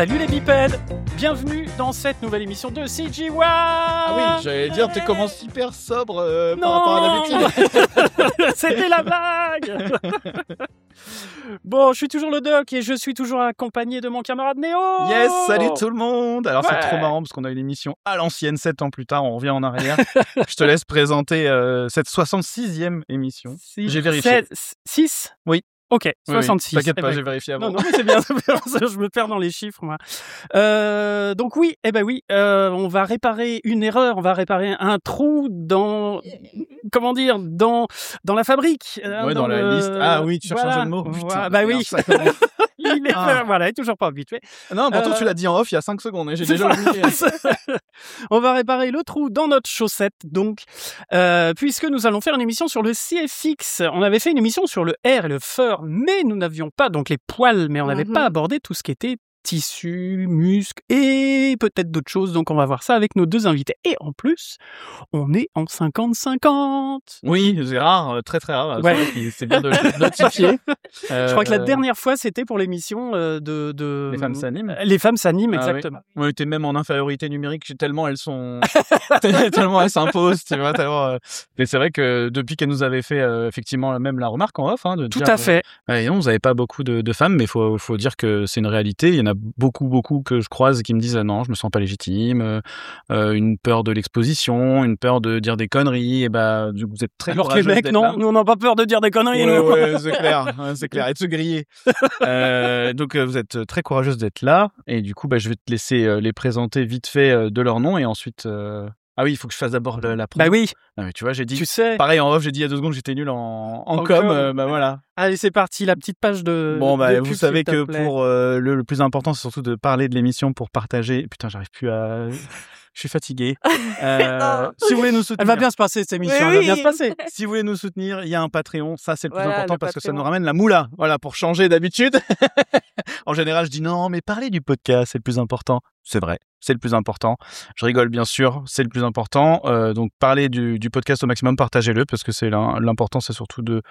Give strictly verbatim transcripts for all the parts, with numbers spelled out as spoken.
Salut les bipèdes! Bienvenue dans cette nouvelle émission de C G W A! Ah oui, j'allais dire, tu commences hyper sobre euh, par rapport à d'habitude. C'était la blague. Bon, je suis toujours le doc et je suis toujours accompagné de mon camarade Néo. Yes, salut tout le monde. Alors Ouais. c'est trop marrant parce qu'on a une émission à l'ancienne, sept ans plus tard, on revient en arrière. Je te laisse présenter euh, cette soixante-sixième émission. Six, J'ai vérifié. sept, six Oui. Ok, Oui, oui. soixante-six. T'inquiète Eh pas, ben, j'ai vérifié avant. Non, non, mais c'est bien, je me perds dans les chiffres, moi. Euh, donc oui, eh ben oui, euh, on va réparer une erreur, on va réparer un trou dans, comment dire, dans dans la fabrique. hein, Ouais, dans la le- liste. Ah oui, tu cherches un voilà, jeu de mots. Putain, voilà, bah oui. merde, ça commence. Il est, Ah. voilà, il est toujours pas habitué. Non, pourtant Euh, tu l'as dit en off il y a cinq secondes et j'ai C'est déjà ça. oublié. On va réparer le trou dans notre chaussette, donc, euh, puisque nous allons faire une émission sur le C F X. On avait fait une émission sur le hair et le fur, mais nous n'avions pas donc les poils, mais on n'avait Mhm. pas abordé tout ce qui était tissu, muscles et peut-être d'autres choses. Donc on va voir ça avec nos deux invités. Et en plus, on est en cinquante cinquante. Oui, c'est rare, euh, très très rare. Ouais. C'est vrai qu'il- C'est bien de le notifier. Je crois que la Euh, dernière fois, c'était pour l'émission euh, de, de... Les femmes s'animent. Les femmes s'animent, Ah oui. exactement. On était même en infériorité numérique, tellement elles sont, tellement elles s'imposent, tu vois, tellement. euh, Mais c'est vrai que depuis qu'elles nous avaient fait euh, effectivement même la remarque en off, hein, de Tout dire, à fait. euh, ouais, non, vous n'avez pas beaucoup de, de femmes, mais faut, faut dire que c'est une réalité. Il y en a beaucoup, beaucoup que je croise et qui me disent ah non, je me sens pas légitime, euh, euh, une peur de l'exposition, une peur de dire des conneries. Et bah, du coup, vous êtes très Alors que les courageuses mecs, d'être non, là. nous on n'a pas peur de dire des conneries. Ouais, nous. ouais, c'est clair, ouais, c'est clair, et de se griller. Euh, donc euh, vous êtes très courageuse d'être là, et du coup, bah, je vais te laisser euh, les présenter vite fait euh, de leur nom, et ensuite. euh, Ah oui, il faut que je fasse d'abord le- la promo. Bah oui, Non, mais tu vois, j'ai dit. tu sais. Pareil en off, j'ai dit il y a deux secondes, j'étais nul en, en, En com. com. euh, bah voilà. Allez, c'est parti, la petite page de. Bon, bah de vous pub, savez s'il te que plaît. pour euh, le, le plus important, c'est surtout de parler de l'émission pour partager. Putain, j'arrive plus à. Je suis fatigué. Euh, Non. si vous voulez nous soutenir. Elle va bien se passer cette émission, Mais elle va oui. bien se passer. Si vous voulez nous soutenir, il y a un Patreon. Ça, c'est le plus Voilà, important le parce que ça Patreon. nous ramène la moula. Voilà, pour changer d'habitude. En général, je dis non, mais parlez du podcast, c'est le plus important. C'est vrai, c'est le plus important. Je rigole, bien sûr, c'est le plus important. Euh, donc, parlez du, du podcast au maximum, partagez-le parce que c'est l'im- l'important, c'est surtout de.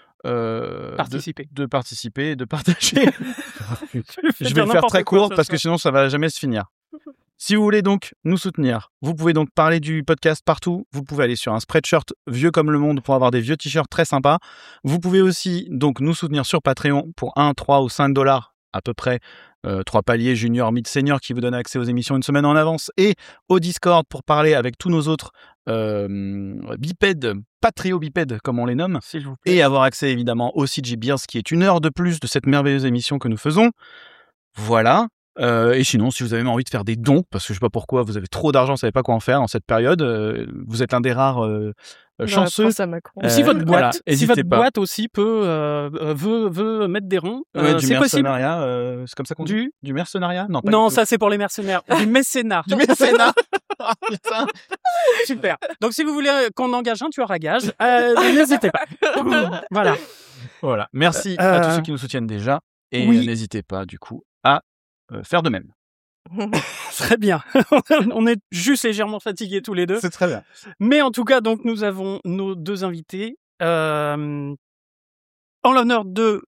euh, Participer. De, de participer et de partager. Je vais dire le faire n'importe très quoi, court ça parce que se sinon ça va jamais se finir. Si vous voulez donc nous soutenir, vous pouvez donc parler du podcast partout. Vous pouvez aller sur un Spreadshirt vieux comme le monde pour avoir des vieux t-shirts très sympas. Vous pouvez aussi donc nous soutenir sur Patreon pour un, trois ou cinq dollars à peu près. Euh, trois paliers junior, mid, senior qui vous donnent accès aux émissions une semaine en avance et au Discord pour parler avec tous nos autres euh, bipèdes, patrio-bipèdes comme on les nomme. S'il vous plaît. Et avoir accès évidemment au C G Beers qui est une heure de plus de cette merveilleuse émission que nous faisons. Voilà. Euh, et sinon, si vous avez même envie de faire des dons, parce que je sais pas pourquoi vous avez trop d'argent, vous savez pas quoi en faire en cette période, euh, vous êtes un des rares euh, euh, Dans la chanceux. France à Macron. Euh, si votre voilà, boîte, si hésitez votre pas. boîte aussi peut euh, euh, veut veut mettre des ronds, Ouais, euh, du c'est possible. mercenariat, euh, c'est comme ça qu'on dit. Du Du mercenariat Non, pas non, du tout. ça c'est pour les mercenaires. Du mécénat. Du mécénat. Ah, putain. Super. Donc si vous voulez euh, qu'on engage un tueur à gage, euh, n'hésitez pas. Voilà. Voilà. Merci à Euh, tous ceux qui nous soutiennent déjà et oui. euh, n'hésitez pas du coup à euh, faire de même. Très bien. On est juste légèrement fatigués tous les deux. C'est très bien. Mais en tout cas, donc, nous avons nos deux invités. Euh, en l'honneur de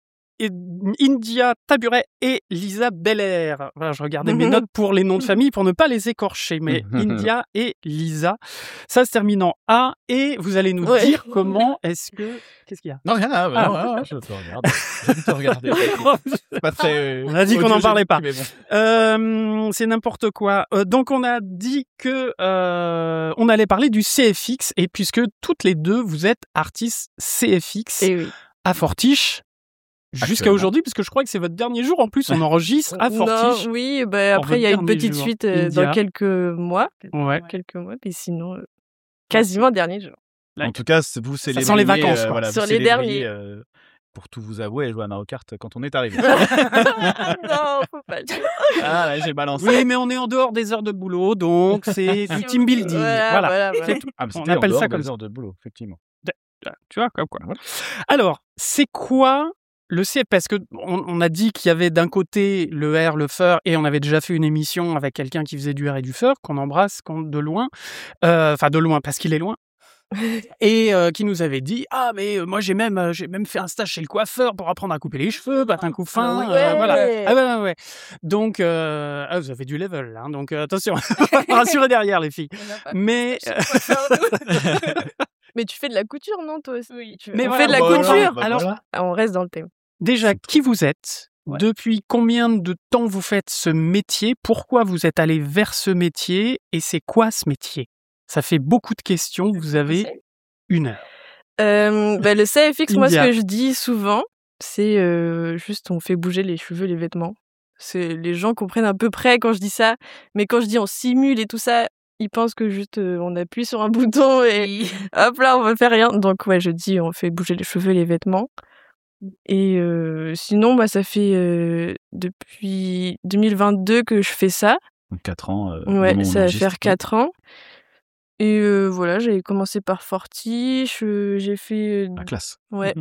India Taburet et Lisa Belair. Voilà, je regardais mes Mhm. notes pour les noms de famille pour ne pas les écorcher. Mais India et Lisa, ça se termine en A. Et vous allez nous Ouais. dire comment est-ce que... Qu'est-ce qu'il y a? Non, rien à Ah. non, ouais, ouais, je te regarde. Je te regarder. C'est pas très. On a dit qu'on n'en parlait pas. mais bon. Euh, c'est n'importe quoi. Euh, donc on a dit que euh, on allait parler du C F X et puisque toutes les deux vous êtes artistes C F X Et oui. à Fortiche jusqu'à Actuellement. aujourd'hui puisque je crois que c'est votre dernier jour en plus on enregistre à Fortiche. Non, oui, bah, En après, il y a votre une dernier petite jour. suite euh, India. dans quelques mois. Ouais. Quelques mois, puis sinon, euh, quasiment dernier jour. En tout cas, c'est- vous célébrez. sent les vacances, quoi. voilà, Sur vous les célébriez, derniers. euh, pour tout vous avouer, jouer à Mario Kart quand on est arrivé. Non, faut pas le dire. Ah, là, j'ai balancé. Oui, mais on est en dehors des heures de boulot, donc c'est du team building. Voilà, Voilà. voilà, voilà. C'est tout. Ah, mais On c'était appelle en dehors ça des comme ça. heures de boulot, effectivement. Tu vois, comme quoi. Voilà. Alors, c'est quoi le C F? Parce que on, on a dit qu'il y avait d'un côté le R, le fur, et on avait déjà fait une émission avec quelqu'un qui faisait du R et du fur, qu'on embrasse qu'on- de loin. Euh, Enfin, de loin, parce qu'il est loin. et euh, qui nous avait dit ah mais euh, moi j'ai même euh, j'ai même fait un stage chez le coiffeur pour apprendre à couper les cheveux, battre un coup fin, Ah euh, ouais. voilà. Ah ouais, ouais, ouais. Donc euh, ah, vous avez du level là, hein, donc euh, attention, rassurez derrière les filles. On n'a pas Mais fait de stage chez le coiffeur, nous. Mais tu fais de la couture, non, toi aussi? Oui. Tu- Mais on voilà, fait de la bah voilà, couture. bah Alors, voilà. Ah, on reste dans le thème. déjà, qui vous êtes? Ouais. Depuis combien de temps vous faites ce métier? Pourquoi vous êtes allé vers ce métier? Et c'est quoi ce métier? Ça fait beaucoup de questions. Vous avez une heure. Euh, bah, le C F X, moi, ce India. que je dis souvent, c'est euh, juste on fait bouger les cheveux, les vêtements. C'est, les gens comprennent à peu près quand je dis ça, mais quand je dis on simule et tout ça, ils pensent que juste euh, on appuie sur un bouton et hop là, on va faire rien. Donc ouais, je dis on fait bouger les cheveux, les vêtements. Et euh, sinon, bah, ça fait euh, depuis deux mille vingt-deux que je fais ça. Donc quatre ans. euh, Ouais, au moment où on ça va enregistre. faire quatre ans. Et euh, voilà, j'avais commencé par Fortiche, euh, j'ai fait... euh, La classe. Ouais,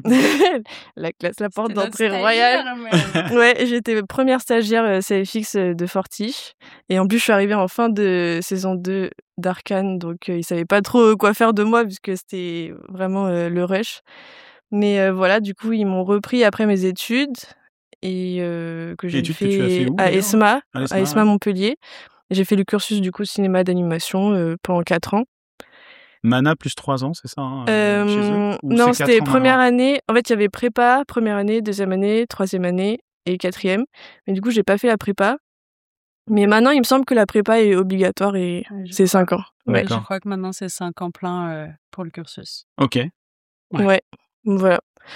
la classe, la porte C'était notre d'entrée royale. stagiaire, mais- Ouais, j'étais première stagiaire euh, C F X euh, de Fortiche. Et en plus, je suis arrivée en fin de saison deux d'Arcane, donc euh, ils savaient pas trop quoi faire de moi, puisque c'était vraiment euh, le rush. Mais euh, voilà, du coup, ils m'ont repris après mes études, et euh, que j'ai études que tu as fait où, à d'ailleurs ESMA, À à l'ESMA, ESMA ouais. Montpellier. J'ai fait le cursus du coup cinéma d'animation euh, pendant quatre ans. Mana plus trois ans, c'est ça hein, euh, chez eux Euh, Ou non, c'est quatre c'était ans première maintenant année. En fait, il y avait prépa, première année, deuxième année, troisième année et quatrième. Mais du coup, j'ai pas fait la prépa. Mais maintenant, il me semble que la prépa est obligatoire et Ouais, je c'est cinq ans. Ouais. D'accord. Je crois que maintenant, c'est cinq ans plein euh, pour le cursus. Ok. Ouais. Ouais. Voilà.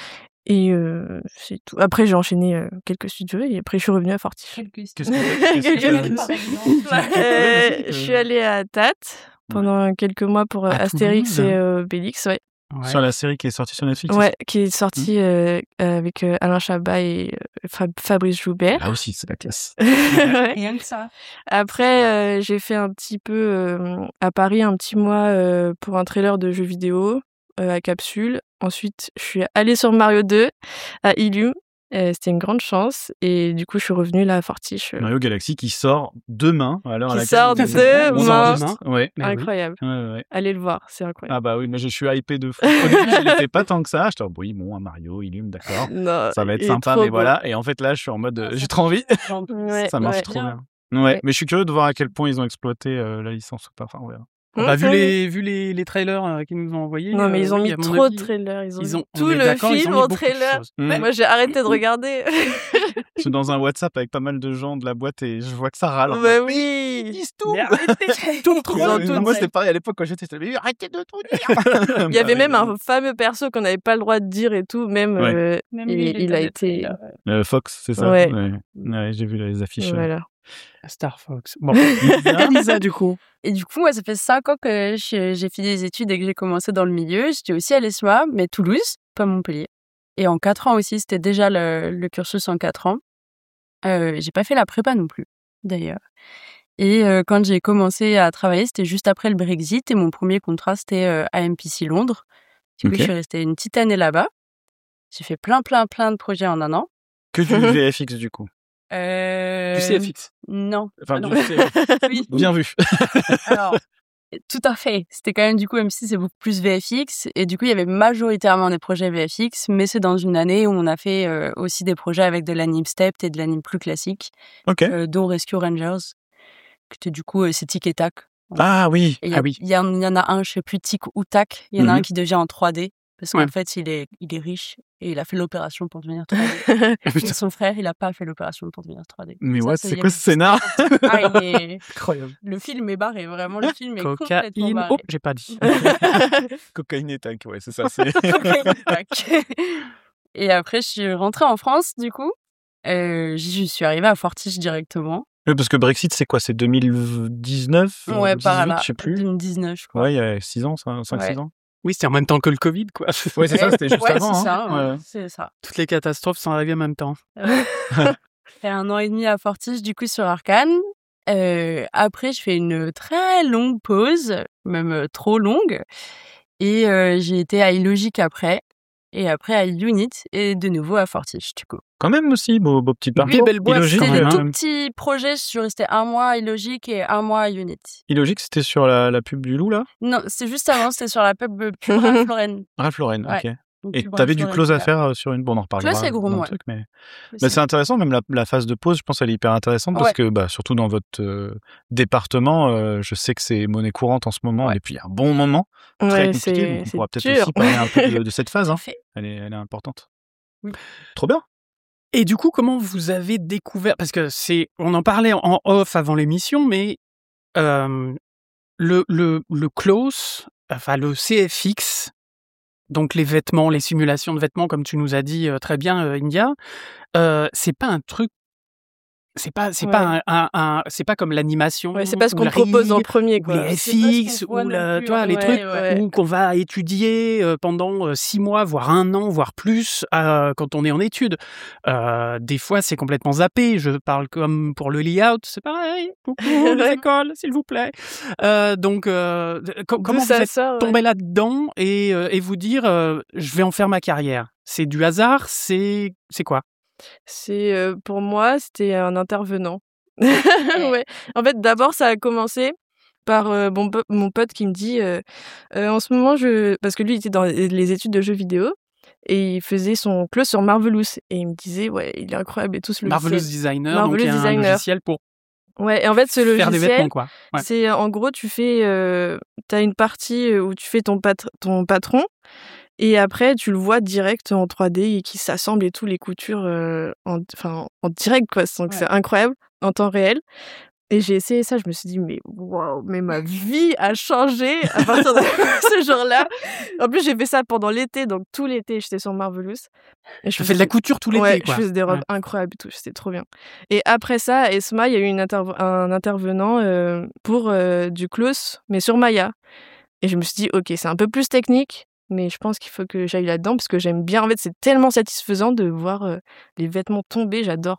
Et euh, c'est tout. Après, j'ai enchaîné euh, quelques studios et après, je suis revenue à Fortiche. Qu'est-ce que qu'est-ce que Quelques- tu Par exemple. Euh, vas-y, je euh. suis allée à T A T pendant quelques mois pour euh, À Astérix Toulouse. et euh, Obélix, ouais. Ouais. Sur la série qui est sortie sur Netflix Ouais, qui est sortie euh, avec euh, Alain Chabat et euh, Fab- Fabrice Joubert. Là aussi, c'est la classe. Ouais. Rien que ça. Après, euh, j'ai fait un petit peu euh, à Paris, un petit mois euh, pour un trailer de jeu vidéo euh, à Capsule. Ensuite, je suis allée sur Mario deux à Illum. Euh, C'était une grande chance. Et du coup, je suis revenue là à Fortiche. euh, Mario Galaxy qui sort demain à l'heure à Qui laquelle sort on- demain. on enregistre. Ouais. Mais oui. Incroyable. Ouais, ouais, ouais. Allez le voir, c'est incroyable. Ah bah oui, mais je suis hypé de fou. Au début, je l'étais pas tant que ça. J'étais oui, bon, un Mario, Illum, d'accord. Non, Ça va être il est sympa, trop mais beau. voilà. Et en fait, là, je suis en mode, euh, Ah, ça j'ai trop envie. Ouais, Ça marche ouais. trop bien. bien. Ouais, Ouais. mais je suis curieux de voir à quel point ils ont exploité euh, la licence ou pas. Enfin, on verra. Bah, vu Mhm. les, vu les, les trailers euh, qu'ils nous ont envoyés. Non, mais euh, ils ont oui, mis à mon trop avis, de trailers. Ils ont ils mis ont- on tout est le d'accord, ils ont film mis en beaucoup de trailer. choses. Mm. Moi, j'ai arrêté de regarder. Je suis dans un WhatsApp avec pas mal de gens de la boîte et je vois que ça râle. en Bah mode, oui. Ils disent tout. Mais arrêtez tout trop. Ils ont Ouais, tout moi, dit. c'était pareil à l'époque quand j'étais. Mais arrêtez de tout dire. Il y avait même un fameux perso qu'on n'avait pas le droit de dire et tout. Même, Ouais. euh, Même il, lui, il a était été. trailer. Euh, Fox, c'est ça. Ouais. Ouais, Ouais, j'ai vu les affiches. ouais. Voilà. Star Fox. Bon, Lisa, Lisa, du coup. Et du coup, moi, ça fait cinq ans que je- j'ai fini les études et que j'ai commencé dans le milieu. J'étais aussi à l'ESMA, mais Toulouse, pas Montpellier. Et en quatre ans aussi, c'était déjà le, le cursus en quatre ans. Euh, j'ai pas fait la prépa non plus, d'ailleurs. Et euh, quand j'ai commencé à travailler, c'était juste après le Brexit. Et mon premier contrat, c'était euh, à M P C Londres. Du coup, Ok. je suis restée une petite année là-bas. J'ai fait plein, plein, plein de projets en un an. Que du V F X du coup. Euh... Du C F X. Non. Enfin, Ah du non. C F X. Oui. Bien vu. Alors, tout à fait. C'était quand même, du coup, M C, c'est beaucoup plus V F X. Et du coup, il y avait majoritairement des projets V F X, mais c'est dans une année où on a fait euh, aussi des projets avec de l'anime stepped et de l'anime plus classique, Ok. euh, dont Rescue Rangers, qui était du coup, euh, c'est Tic et Tac. Ah oui. Et il y, a- Ah oui. il y, en- il y en a un, je sais plus, Tic ou Tac. Il y en a Mhm. un qui devient en trois D, parce qu'en Ouais. fait, il est, il est riche et il a fait l'opération pour devenir trois D. Et son frère, il a pas fait l'opération pour devenir trois D. Mais Ça, what, c'est- c'est il y a quoi une ce scénar Ah, il est- Incroyable. Le film est barré, vraiment, le film est complètement Cocaïne. barré. Oh, j'ai pas dit. Cocaïne et tac, ouais, c'est ça. C'est... Et après, je suis rentrée en France, du coup. Euh, je suis arrivée à Fortiche directement. Oui, parce que Brexit, c'est quoi? C'est deux mille dix-neuf Ouais, par dix-huit, là. je sais plus. deux mille dix-neuf, je crois. Ouais, il y a six ans, cinq six Ouais. ans. Oui, c'était en même temps que le Covid, quoi. Ouais, c'est ça, c'était juste Ouais, avant. c'est hein. ça. Ouais. ouais, C'est ça. Toutes les catastrophes sont arrivées en même temps. Fait un an et demi à Fortiche, du coup, sur Arcane. Euh, après, je fais une très longue pause, même euh, trop longue. Et euh, j'ai été à Illogic après. Et après à Unit et de nouveau à Fortiche, du coup. Quand même aussi, beau, beau petit parcours. Oui, belle boîte, Illogique, quand C'était même, des hein. tout petits projets. Je suis restée un mois à Illogique et un mois à Unit. Illogique, c'était sur la, la pub du loup, là Non, c'est juste avant, c'était sur la pub euh, pub Ralph Lauren. Ralph Lauren, Ouais. ok. Donc, Et pub t'avais Ralph du Lauren, close à super. faire euh, sur une... Bon, on en reparlera Close et dans groom, le ouais. truc, mais... Close Mais et c'est intéressant, même la, la phase de pause, je pense qu'elle est hyper intéressante parce Ouais. que, bah, surtout dans votre euh, département, euh, je sais que c'est monnaie courante en ce moment Ouais. depuis un bon moment, très Ouais, compliqué, c'est donc on c'est pourra peut-être dur. aussi parler un peu de, de cette phase, Tout à hein. fait. Elle est, elle est importante. Oui. Trop bien. Et du coup, comment vous avez découvert, parce que c'est, on en parlait en off avant l'émission, mais euh, le, le, le close, enfin le C F X, donc les vêtements, les simulations de vêtements, comme tu nous as dit euh, très bien, euh, India, euh, c'est pas un truc, c'est pas, c'est Ouais. pas un, un, un- c'est pas comme l'animation Ouais, c'est pas ce ou qu'on le te propose en rig, premier, ou quoi. les C'est pas ce F X qu'on voit ou non le, plus tu vois, en les Ouais, trucs vrai, ouais. où qu'on va étudier euh, pendant euh, six mois, voire un an, voire plus, euh, quand on est en études. Euh, des fois, c'est complètement zappé. Je parle comme pour le layout, c'est pareil. Coucou les Ouais. écoles, s'il vous plaît. Euh, donc, euh, co- D'où comment vous ça êtes sort, ouais. tombé là-dedans et, euh, et vous dire, euh, je vais en faire ma carrière. C'est du hasard, c'est c'est quoi? C'est, heu, pour moi, c'était un intervenant. Ouais. En fait, d'abord, ça a commencé par, heu, mon po mon pote qui me dit, heu: «Heu, en ce moment, je» parce que lui, il était dans les les études de jeux vidéo et il faisait son close sur Marvelous et il me disait: «Ouais, il est incroyable et tout ce Marvelous logiciel». Designer, donc Marvelous il y a un Designer. logiciel pour Ouais et en fait, ce faire des logiciel, vêtements, quoi. Ouais. c'est, en gros, tu fais, heu, tu as une partie, heu, où tu fais ton pat ton patron et après tu le vois direct en trois D et qui s'assemble et tout, les coutures, heu, en enfin, en direct, quoi. Donc Ouais. c'est incroyable, en temps réel et j'ai essayé ça, je me suis dit: «Mais waouh, mais ma vie a changé à partir de ce jour-là». En plus, j'ai fait ça pendant l'été, donc tout l'été, j'étais sur Marvelous et je Tu faisais fais de la couture tout ouais, l'été, je quoi. faisais des robes Ouais. incroyables et tout, c'était trop bien et après ça, à ESMA, il y a eu une interv un intervenant, heu, pour, heu, du close, mais sur Maya et je me suis dit: «OK, c'est un peu plus technique, mais je pense qu'il faut que j'aille là-dedans» parce que j'aime bien. En fait, c'est tellement satisfaisant de voir, heu, les vêtements tomber, j'adore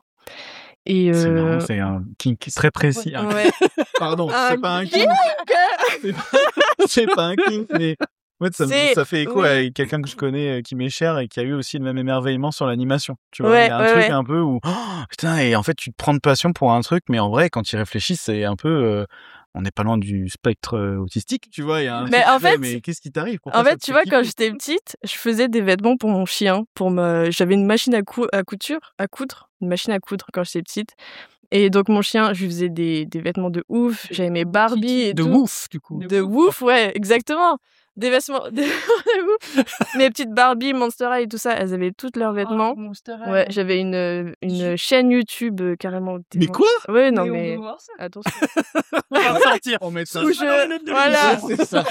et C'est marrant, heu c'est un kink très précis. un- ouais. Pardon, Un c'est pas un kink. kink. C'est pas, c'est pas un kink, mais en fait, ça, me- C'est ça fait écho oui. à quelqu'un que je connais euh, qui m'est cher et qui a eu aussi le même émerveillement sur l'animation. Tu vois, il Ouais, y a un ouais, truc ouais. un peu où, oh, putain, et en fait, tu te prends de passion pour un truc, mais en vrai, quand tu y réfléchis, c'est un peu, euh, on n'est pas loin du spectre euh, autistique, tu vois, il y a un Mais truc, en tu fais, fait mais qu'est-ce qui t'arrive? Pourquoi En ça fait, te tu fait vois, quand kiffer? j'étais petite, je faisais des vêtements pour mon chien, pour me j'avais une machine à cou à couture à coudre, une machine à coudre quand j'étais petite et donc mon chien, je lui faisais des des vêtements de ouf, j'avais mes Barbie et De tout. ouf, du coup. De ouf, ouais, exactement. Des vêtements des de ouf. Mes petites Barbie, Monster High et tout ça, elles avaient toutes leurs vêtements. Oh, Monster High. Ouais, j'avais une, heu, une Ju- chaîne YouTube, heu, carrément Mais tellement quoi? ouais, non, Mais on mais veut voir ça. attention. On va sortir. On met ça. Où Ça va dans les je notes de voilà, Ouais, c'est ça.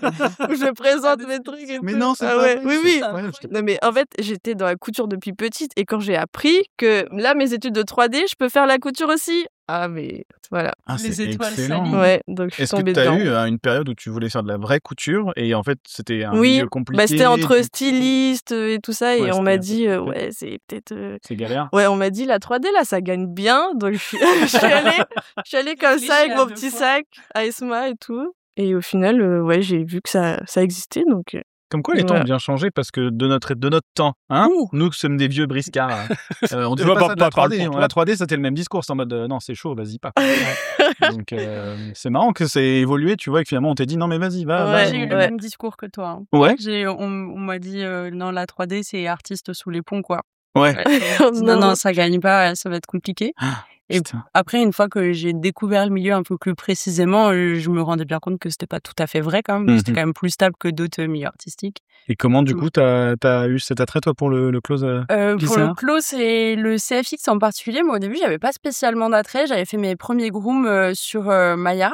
où je présente mes trucs et Mais tout. non, c'est Ah pas ouais, vrai, oui, c'est oui. ça. Ouais, je t'ai- Non mais en fait, j'étais dans la couture depuis petite et quand j'ai appris que là, mes études de trois D, je peux faire la couture aussi. Ah mais voilà. Ah, Les c'est étoiles excellent. s'alignent. Ouais, donc je suis Est-ce que tombée tu as dedans. eu euh, une période où tu voulais faire de la vraie couture et en fait c'était un Oui, milieu compliqué? bah c'était entre du coup, styliste euh, et tout ça et ouais, on c'était m'a un peu dit euh, compliqué. ouais, c'est peut-être euh, C'est galère. ouais, on m'a dit la trois D là, ça gagne bien. Donc je suis, je suis allée je suis allée comme ça avec Réfléchis à mon deux petit fois. sac à ESMA et tout et au final euh, ouais, j'ai vu que ça ça existait donc euh, Comme quoi les temps voilà. ont bien changé parce que de notre de notre temps, hein, Ouh. nous qui sommes des vieux briscards, hein, euh, on disait Bah, pas bah, ça de la bah, parle trois D. pour hein. toi. La trois D c'était le même discours, c'est en mode euh, non c'est chaud, vas-y pas. Donc euh, c'est marrant que c'est évolué, tu vois, et que finalement on t'ait dit non mais vas-y va. Ouais, va, J'ai eu on- le ouais. même discours que toi. hein. Ouais. J'ai, on, on m'a dit euh, non, la trois D c'est artiste sous les ponts quoi. Ouais. Ouais, j'ai dit, non, Non. non, ça gagne pas, ça va être compliqué. Ah, Et putain. après, une fois que j'ai découvert le milieu un peu plus précisément, euh, je me rendais bien compte que c'était pas tout à fait vrai quand même. que C'était Mhm. quand même plus stable que d'autres euh, milieux artistiques. Et comment du Mm. coup t'as as eu cet attrait toi pour le, le close euh, Euh, pour le glisseur? close et le C F X en particulier, moi au début, j'avais pas spécialement d'attrait. J'avais fait mes premiers grooms euh, sur euh, Maya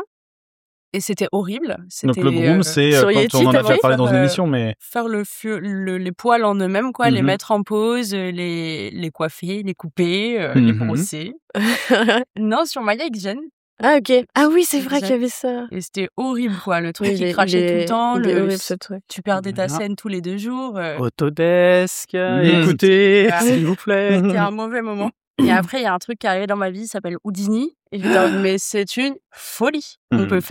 et c'était horrible. Donc C'était le groom euh, c'est euh, sur quand Yeti, on en a t'as déjà fait parlé dans une Euh, émission, mais faire le, fieu- le- les poils en eux-mêmes, quoi, les Mhm. mettre en pause, euh, les, les coiffer, les couper, euh, les Mhm. brosser. Non, sur Maya Xgen. Ah OK. Ah oui, c'est vrai Exact. qu'il y avait ça. Et c'était horrible, quoi. Le truc Oui, il qui est il crachait tout le est temps. il est Le... horrible ce truc. Tu perdais ta Voilà. scène tous les deux jours. euh, Autodesk, Mhm. écoutez, Ah. s'il vous plaît. C'était un mauvais moment. Et après, il y a un truc qui est arrivé dans ma vie, il s'appelle Houdini. Et j'étais en mode, mais c'est une folie. On Mhm. peut faire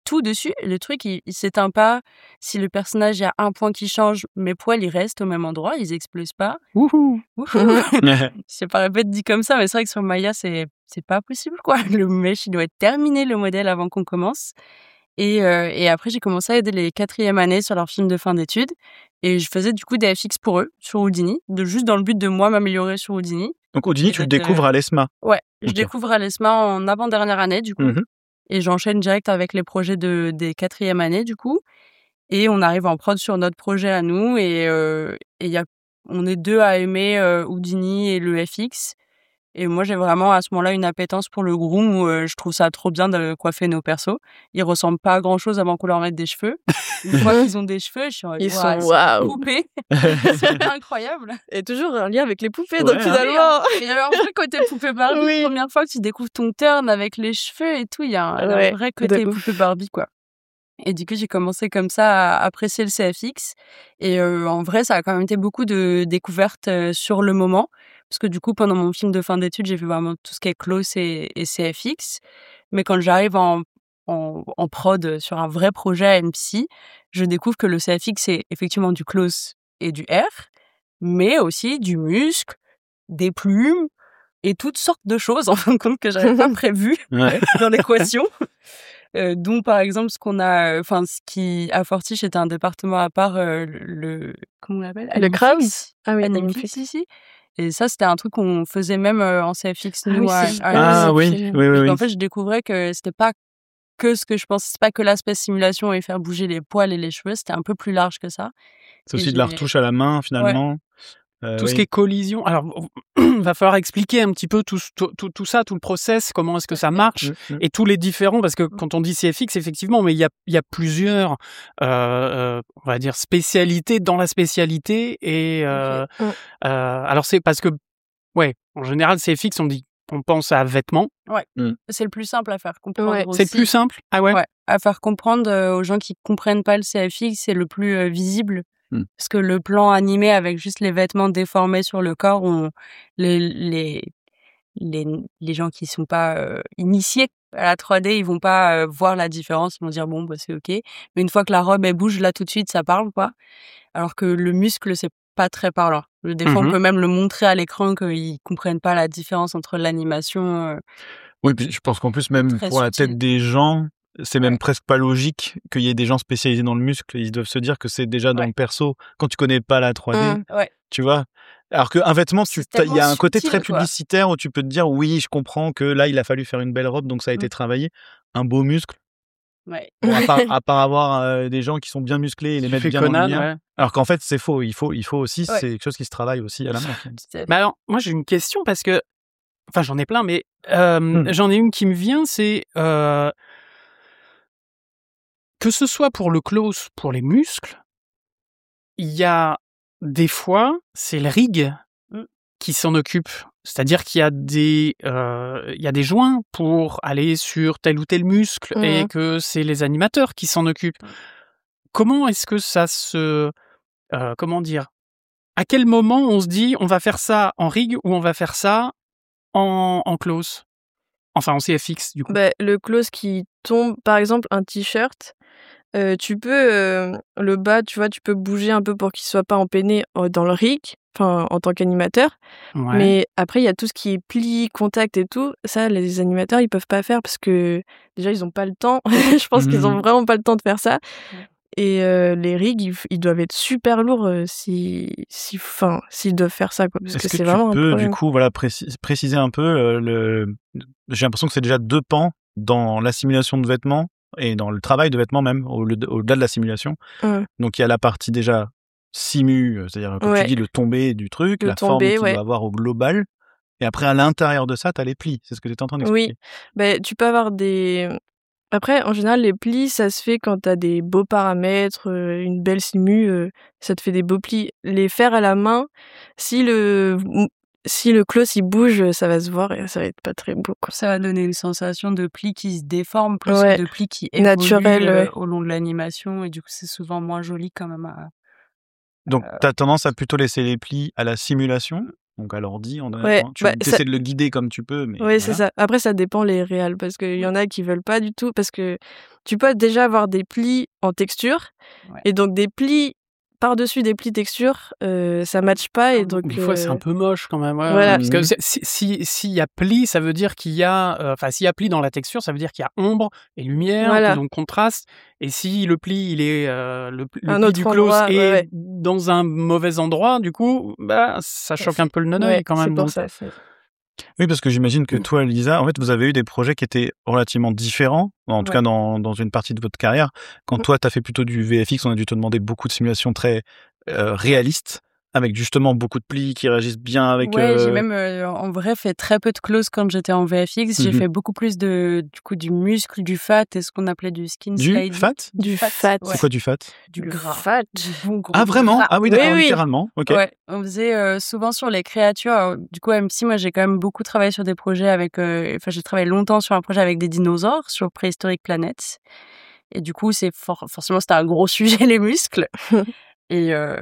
tout dessus. Et le truc, il, il s'éteint pas. Si le personnage, il y a un point qui change, mes poils, ils restent au même endroit, ils explosent pas. Wouhou. Wouhou. C'est pas bête dit comme ça, mais c'est vrai que sur Maya, c'est, c'est pas possible, quoi. Le mèche, il doit être terminé, le modèle, avant qu'on commence. Et, euh, et après, j'ai commencé à aider les quatrièmes années sur leur film de fin d'études. Et je faisais du coup des F X pour eux, sur Houdini, de, juste dans le but de moi m'améliorer sur Houdini. Donc Houdini, Et tu le d'être, découvres euh, à l'ESMA. Ouais, je Ok. découvre à l'ESMA en avant-dernière année, du coup. Mhm. Et j'enchaîne direct avec les projets de, des quatrièmes années, du coup. Et on arrive en prod sur notre projet à nous. Et, euh, et y a, on est deux à aimer euh, Houdini et le F X. Et moi, j'ai vraiment à ce moment-là une appétence pour le groom où euh, je trouve ça trop bien de coiffer nos persos. Ils ressemblent pas à grand-chose avant qu'on leur mette des cheveux. Une fois qu'ils ont des cheveux, je suis en Ils Ouah, sont c'est waouh. poupées. C'est incroyable. Et toujours un lien avec les poupées, Ouais, donc hein. finalement. Il y a un vrai côté poupée Barbie. Oui. La première fois que tu découvres ton turn avec les cheveux et tout, il y a un, il y a un Ouais, vrai de côté ouf. poupée Barbie, quoi. Et du coup, j'ai commencé comme ça à apprécier le C F X. Et euh, en vrai, ça a quand même été beaucoup de découvertes euh, sur le moment. Parce que du coup, pendant mon film de fin d'études, j'ai fait vraiment tout ce qui est close et, et C F X. Mais quand j'arrive en, en, en prod sur un vrai projet à M P, je découvre que le C F X, c'est effectivement du close et du R, mais aussi du muscle, des plumes et toutes sortes de choses, en fin de compte, que j'avais pas prévues Ouais. dans l'équation. Euh, dont par exemple ce qu'on a, enfin euh, ce qui à Fortiche était un département à part, euh, le, le comment on l'appelle, Le crowd. Ah oui, Animefix Animefix. ici. Et ça c'était un truc qu'on faisait même euh, en C F X Ah nous oui, à, c'est à hyper Ah oui, exceptionnel. oui, oui, Et oui. en fait je découvrais que c'était pas que ce que je pensais, c'est pas que l'aspect simulation et faire bouger les poils et les cheveux, c'était un peu plus large que ça. C'est Et aussi de la j'ai- retouche à la main, finalement. Euh, Tout ce oui. qui est collision. Alors, va falloir expliquer un petit peu tout, ce- tout, tout, tout ça, tout le process, comment est-ce que ça marche, Mm, mm. et tous les différents, parce que quand on dit C F X, effectivement, mais il y a, il y a plusieurs, euh, euh, on va dire, spécialités dans la spécialité. Et euh, Ok. Mm. euh, alors, c'est parce que, ouais, en général, C F X, on dit, on pense à vêtements. C'est le plus simple à faire comprendre Ouais. aussi. C'est le plus simple. Ah ouais. Ouais, à faire comprendre euh, aux gens qui comprennent pas le C F X, c'est le plus euh, visible. Mm. Parce que le plan animé avec juste les vêtements déformés sur le corps, on, les, les, les, les gens qui sont pas euh, initiés à la trois D, ils vont pas euh, voir la différence, ils vont dire bon, bah, c'est ok. Mais une fois que la robe, elle bouge là tout de suite, ça parle, quoi. Alors que le muscle, c'est pas très parlant. Des fois, Mhm. on peut même le montrer à l'écran qu'ils comprennent pas la différence entre l'animation. euh, Oui, puis je pense qu'en plus, même Très pour la subtil. tête des gens, c'est même Ouais. presque pas logique qu'il y ait des gens spécialisés dans le muscle. Ils doivent se dire que c'est déjà dans Ouais. le perso. Quand tu connais pas la trois D, Mm. Ouais. tu vois. Alors qu'un vêtement, tu, C'est t'as- il y a tellement un côté très subtil, quoi. publicitaire où tu peux te dire, oui, je comprends que là, il a fallu faire une belle robe, donc ça a été Mm. travaillé. Un beau muscle. Ouais. Bon, à part, à part avoir euh, des gens qui sont bien musclés et les Tu mettre fais bien en Conan, lumière. ouais. Alors qu'en fait, c'est faux. Il faut, il faut aussi, Ouais. c'est quelque chose qui se travaille aussi à la main. C'est- Mais alors, moi, j'ai une question parce que, enfin, j'en ai plein, mais euh, Hmm. j'en ai une qui me vient, c'est euh, que ce soit pour le close, pour les muscles, il y a des fois, c'est le rig Mm. qui s'en occupe. C'est-à-dire qu'il y a des, euh, il y a des joints pour aller sur tel ou tel muscle et Mhm. que c'est les animateurs qui s'en occupent. Comment est-ce que ça se, euh, comment dire, à quel moment on se dit on va faire ça en rig ou on va faire ça en, en close, enfin en C F X du coup. Bah, le close qui tombe, par exemple, un t-shirt, euh, tu peux, euh, le bas, tu vois, tu peux bouger un peu pour qu'il soit pas empeiné euh, dans le rig, enfin, en tant qu'animateur. Ouais. Mais après, il y a tout ce qui est pli, contact et tout. Ça, les animateurs, ils peuvent pas faire parce que déjà, ils ont pas le temps. Je pense qu'ils ont Mhm. vraiment pas le temps de faire ça. Ouais. Et euh, les rigs, ils, ils doivent être super lourds euh, si, si, fin, s'ils doivent faire ça, quoi, parce Est-ce que que c'est tu vraiment un peux, du problème. coup, voilà, précis- préciser un peu euh, le. J'ai l'impression que c'est déjà deux pans dans la simulation de vêtements et dans le travail de vêtements même, au- au-delà de la simulation. Ouais. Donc il y a la partie déjà simu, euh, c'est-à-dire comme Ouais. tu dis le tombé du truc, Le la tombé, forme qu'il ouais. doit avoir au global. Et après à l'intérieur de ça, t'as les plis. C'est ce que tu étais en train Oui, d'expliquer. bah, tu peux avoir des. Après, en général, les plis, ça se fait quand t'as des beaux paramètres, euh, une belle simu, euh, ça te fait des beaux plis. Les faire à la main, si le si le close il bouge, ça va se voir et ça va être pas très beau, quoi. Ça va donner une sensation de pli qui se déforme plus Ouais. que de pli qui évolue Naturel, euh, ouais. au long de l'animation. Et du coup, c'est souvent moins joli quand même. À... Donc Euh, t'as tendance à plutôt laisser les plis à la simulation donc à l'ordi, en Ouais, tu bah, essaies ça- de le guider comme tu peux, mais Oui, c'est voilà. ça. Après, ça dépend les réals parce qu'il y en a qui veulent pas du tout parce que tu peux déjà avoir des plis en texture Ouais. et donc des plis par-dessus des plis texture, euh, ça matche pas et donc Des fois, c'est euh, un peu moche quand même. Ouais, voilà. Parce que Mhm. c'est- si si- s'il y a pli, ça veut dire qu'il y a, euh, enfin, s'il y a pli dans la texture, ça veut dire qu'il y a ombre et lumière, Voilà. et donc contraste. Et si le pli, il est, euh, le, pli- le Un pli autre du close endroit, ouais, est ouais. dans un mauvais endroit, du coup, bah, ça choque un peu le non-œil Ouais, quand c'est même. pour Donc, ça. c'est- Oui, parce que j'imagine que toi, Lisa, en fait, vous avez eu des projets qui étaient relativement différents, en tout Ouais. cas dans, dans une partie de votre carrière. Quand Mm. toi, tu as fait plutôt du V F X, on a dû te demander beaucoup de simulations très euh, réalistes, avec justement beaucoup de plis qui réagissent bien avec... Ouais, j'ai euh, même euh, en vrai fait très peu de close quand j'étais en V F X. J'ai Mhm. fait beaucoup plus de du coup du muscle, du fat et ce qu'on appelait du skin Du slide. fat Du fat. C'est quoi du fat? Du Du gras. fat. Du bon gros Ah, vraiment? gras. Ah oui, Oui, d'accord, oui. littéralement. Ok. Ouais, on faisait euh, souvent sur les créatures. Alors, du coup, même si moi j'ai quand même beaucoup travaillé sur des projets avec, euh, enfin j'ai travaillé longtemps sur un projet avec des dinosaures sur Prehistoric Planet. Et du coup, c'est for- forcément c'était un gros sujet les muscles. et euh,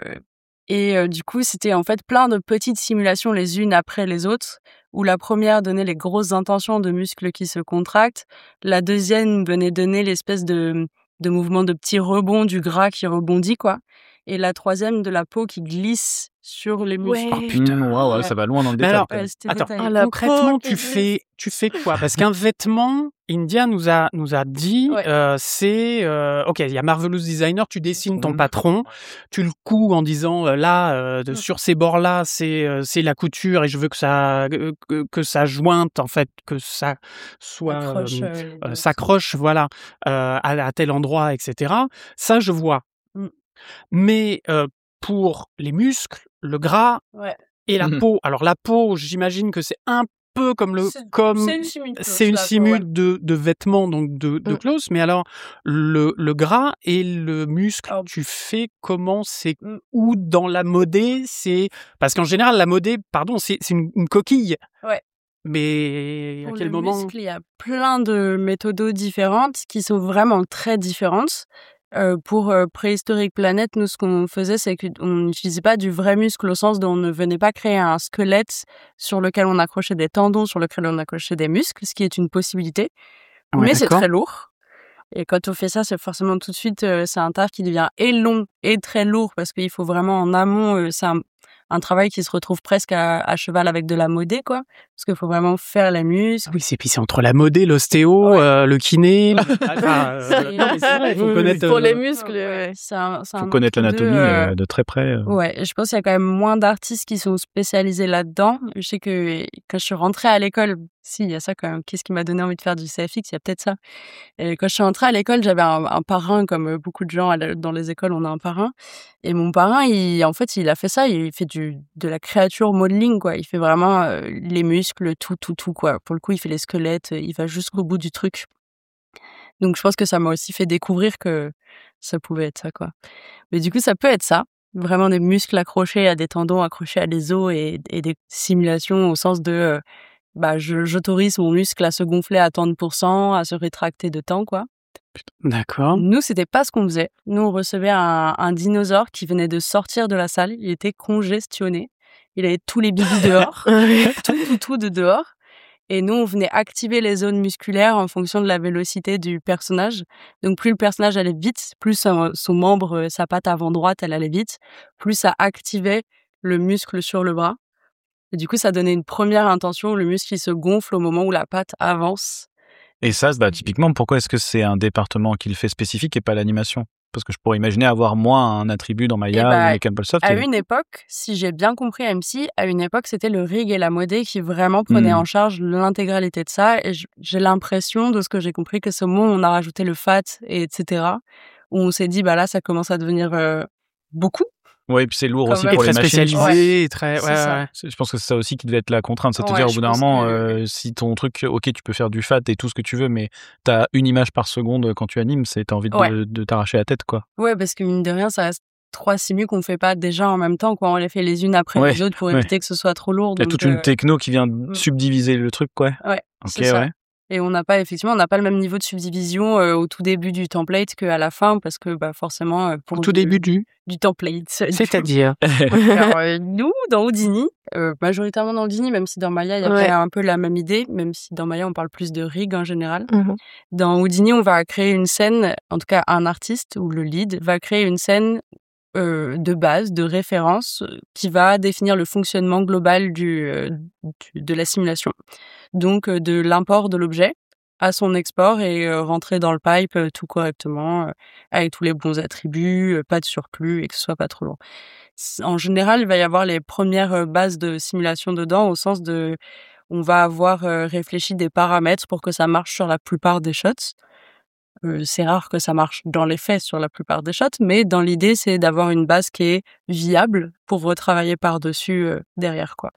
et euh, du coup, c'était en fait plein de petites simulations les unes après les autres, où la première donnait les grosses intentions de muscles qui se contractent, la deuxième venait donner l'espèce de de mouvement de petits rebonds du gras qui rebondit quoi, et la troisième de la peau qui glisse sur les muscles. Ouais. Oh, putain. Mmh, ouais, ouais, Ouais. ça va loin dans le Mais détail. alors, quand même. Ouais, c'était attends, détaillé. Ah, la concrètement, peau tu qui fais, tu fais quoi? Parce qu'un vêtement, India nous a, nous a dit, Ouais. euh, c'est, euh, ok, il y a Marvelous Designer, tu dessines ton Mhm. patron, tu le couds en disant, euh, là, euh, de- Mm. sur ces bords-là, c'est, euh, c'est la couture et je veux que ça, que, que- que ça jointe, en fait, que ça soit, Accroche, euh, euh, les euh, deux s'accroche, voilà, euh, à, à tel endroit, et cetera. Ça, je vois. Mm. Mais euh, pour les muscles, le gras Ouais. et la Mhm. peau. Alors la peau, j'imagine que c'est un peu comme le C'est- comme c'est une simule close, c'est une la peau, simule ouais. de, de vêtements, donc de, de Mm. clothes, mais alors le, le gras et le muscle, Alors- tu fais comment? C'est Mm. où dans la modée? C'est parce qu'en général la modée, pardon, c'est c'est une, une coquille. Ouais. Mais Pour à quel le moment? muscle, il y a plein de méthodes différentes qui sont vraiment très différentes. Euh, pour euh, Prehistoric Planet, nous, ce qu'on faisait, c'est qu'on n'utilisait pas du vrai muscle au sens dont on ne venait pas créer un squelette sur lequel on accrochait des tendons, sur lequel on accrochait des muscles, ce qui est une possibilité. Ouais, mais c'est d'accord. très lourd. Et quand on fait ça, c'est forcément tout de suite, euh, c'est un taf qui devient et long et très lourd parce qu'il faut vraiment en amont, euh, c'est un, un travail qui se retrouve presque à, à cheval avec de la modée, quoi. Parce qu'il faut vraiment faire les muscles. Oui, c'est puis c'est entre la modée, l'ostéo, Ouais. euh, le kiné. le- enfin, euh, C'est- non, mais c'est vrai, il faut Oui, oui, connaître. pour euh, les muscles, Ouais, ouais. C'est un, c'est Faut un connaître entre deux, l'anatomie euh, euh, de très près. euh. Ouais, et je pense qu'il y a quand même moins d'artistes qui sont spécialisés là-dedans. Je sais que quand je suis rentrée à l'école, si, il y a ça quand même. Qu'est-ce qui m'a donné envie de faire du C F X? Il y a peut-être ça. Et quand je suis rentrée à l'école, j'avais un, un parrain, comme beaucoup de gens à la- dans les écoles, on a un parrain. Et mon parrain, il, en fait, il a fait ça. Il fait du, de la créature modeling, quoi. Il fait vraiment euh, les muscles, tout, tout, tout, quoi. Pour le coup, il fait les squelettes, il va jusqu'au bout du truc. Donc, je pense que ça m'a aussi fait découvrir que ça pouvait être ça, quoi. Mais du coup, ça peut être ça. Vraiment des muscles accrochés à des tendons, accrochés à des os et, et des simulations au sens de, euh, bah, je, j'autorise mon muscle à se gonfler à tant de pourcents, à se rétracter de temps, quoi. D'accord. Nous, c'était pas ce qu'on faisait. Nous, on recevait un, un dinosaure qui venait de sortir de la salle. Il était congestionné. Il avait tous les bibis dehors. tout, tout, tout de dehors. Et nous, on venait activer les zones musculaires en fonction de la vélocité du personnage. Donc, plus le personnage allait vite, plus son, son membre, sa patte avant droite, elle allait vite, plus ça activait le muscle sur le bras. Et du coup, ça donnait une première intention où le muscle il se gonfle au moment où la patte avance. Et ça, bah, typiquement, pourquoi est-ce que c'est un département qui le fait spécifique et pas l'animation? Parce que je pourrais imaginer avoir moins un attribut dans Maya bah, ou Make Apple Soft. À et- une époque, si j'ai bien compris M C, à une époque, c'était le rig et la modée qui vraiment prenaient Mm. en charge l'intégralité de ça. Et j- j'ai l'impression, de ce que j'ai compris, que ce moment où on a rajouté le fat, et etc., où on s'est dit, bah là, ça commence à devenir euh, beaucoup. Ouais, et puis c'est lourd Quand aussi même. Et pour très les machines. spécialisé, et très. C'est Ouais, ça. ouais, ouais. C'est- Je pense que c'est ça aussi qui devait être la contrainte, c'est de te Ouais, dire au je bout d'un pense moment, que- euh, si ton truc, ok, tu peux faire du fat et tout ce que tu veux, mais t'as une image par seconde quand tu animes, c'est t'as envie de, Ouais. de t'arracher la tête, quoi. Ouais, parce que mine de rien, ça reste trois simus qu'on fait pas déjà en même temps, quoi. On les fait les unes après Ouais, les autres pour ouais. éviter que ce soit trop lourd. Il y a donc, toute une euh, techno qui vient mm. subdiviser le truc, quoi. Ouais, Ok, c'est ça. ouais. Et on n'a pas, effectivement, on n'a pas le même niveau de subdivision euh, au tout début du template qu'à la fin, parce que bah, forcément, euh, pour Au tout du, début du. du template. C'est-à-dire. Alors, euh, nous, dans Houdini, euh, majoritairement dans Houdini, même si dans Maya, il y a Ouais. un peu la même idée, même si dans Maya, on parle plus de rig en général. Mhm. Dans Houdini, on va créer une scène, en tout cas un artiste ou le lead va créer une scène euh, de base, de référence, euh, qui va définir le fonctionnement global du, euh, du- de la simulation. Donc euh, de l'import de l'objet à son export et euh, rentrer dans le pipe euh, tout correctement, euh, avec tous les bons attributs, euh, pas de surplus et que ce soit pas trop long. C- En général, il va y avoir les premières euh, bases de simulation dedans, au sens de on va avoir euh, réfléchi des paramètres pour que ça marche sur la plupart des shots. Euh, c'est rare que ça marche dans les faits sur la plupart des shots, mais dans l'idée, c'est d'avoir une base qui est viable pour retravailler par-dessus euh, derrière, quoi.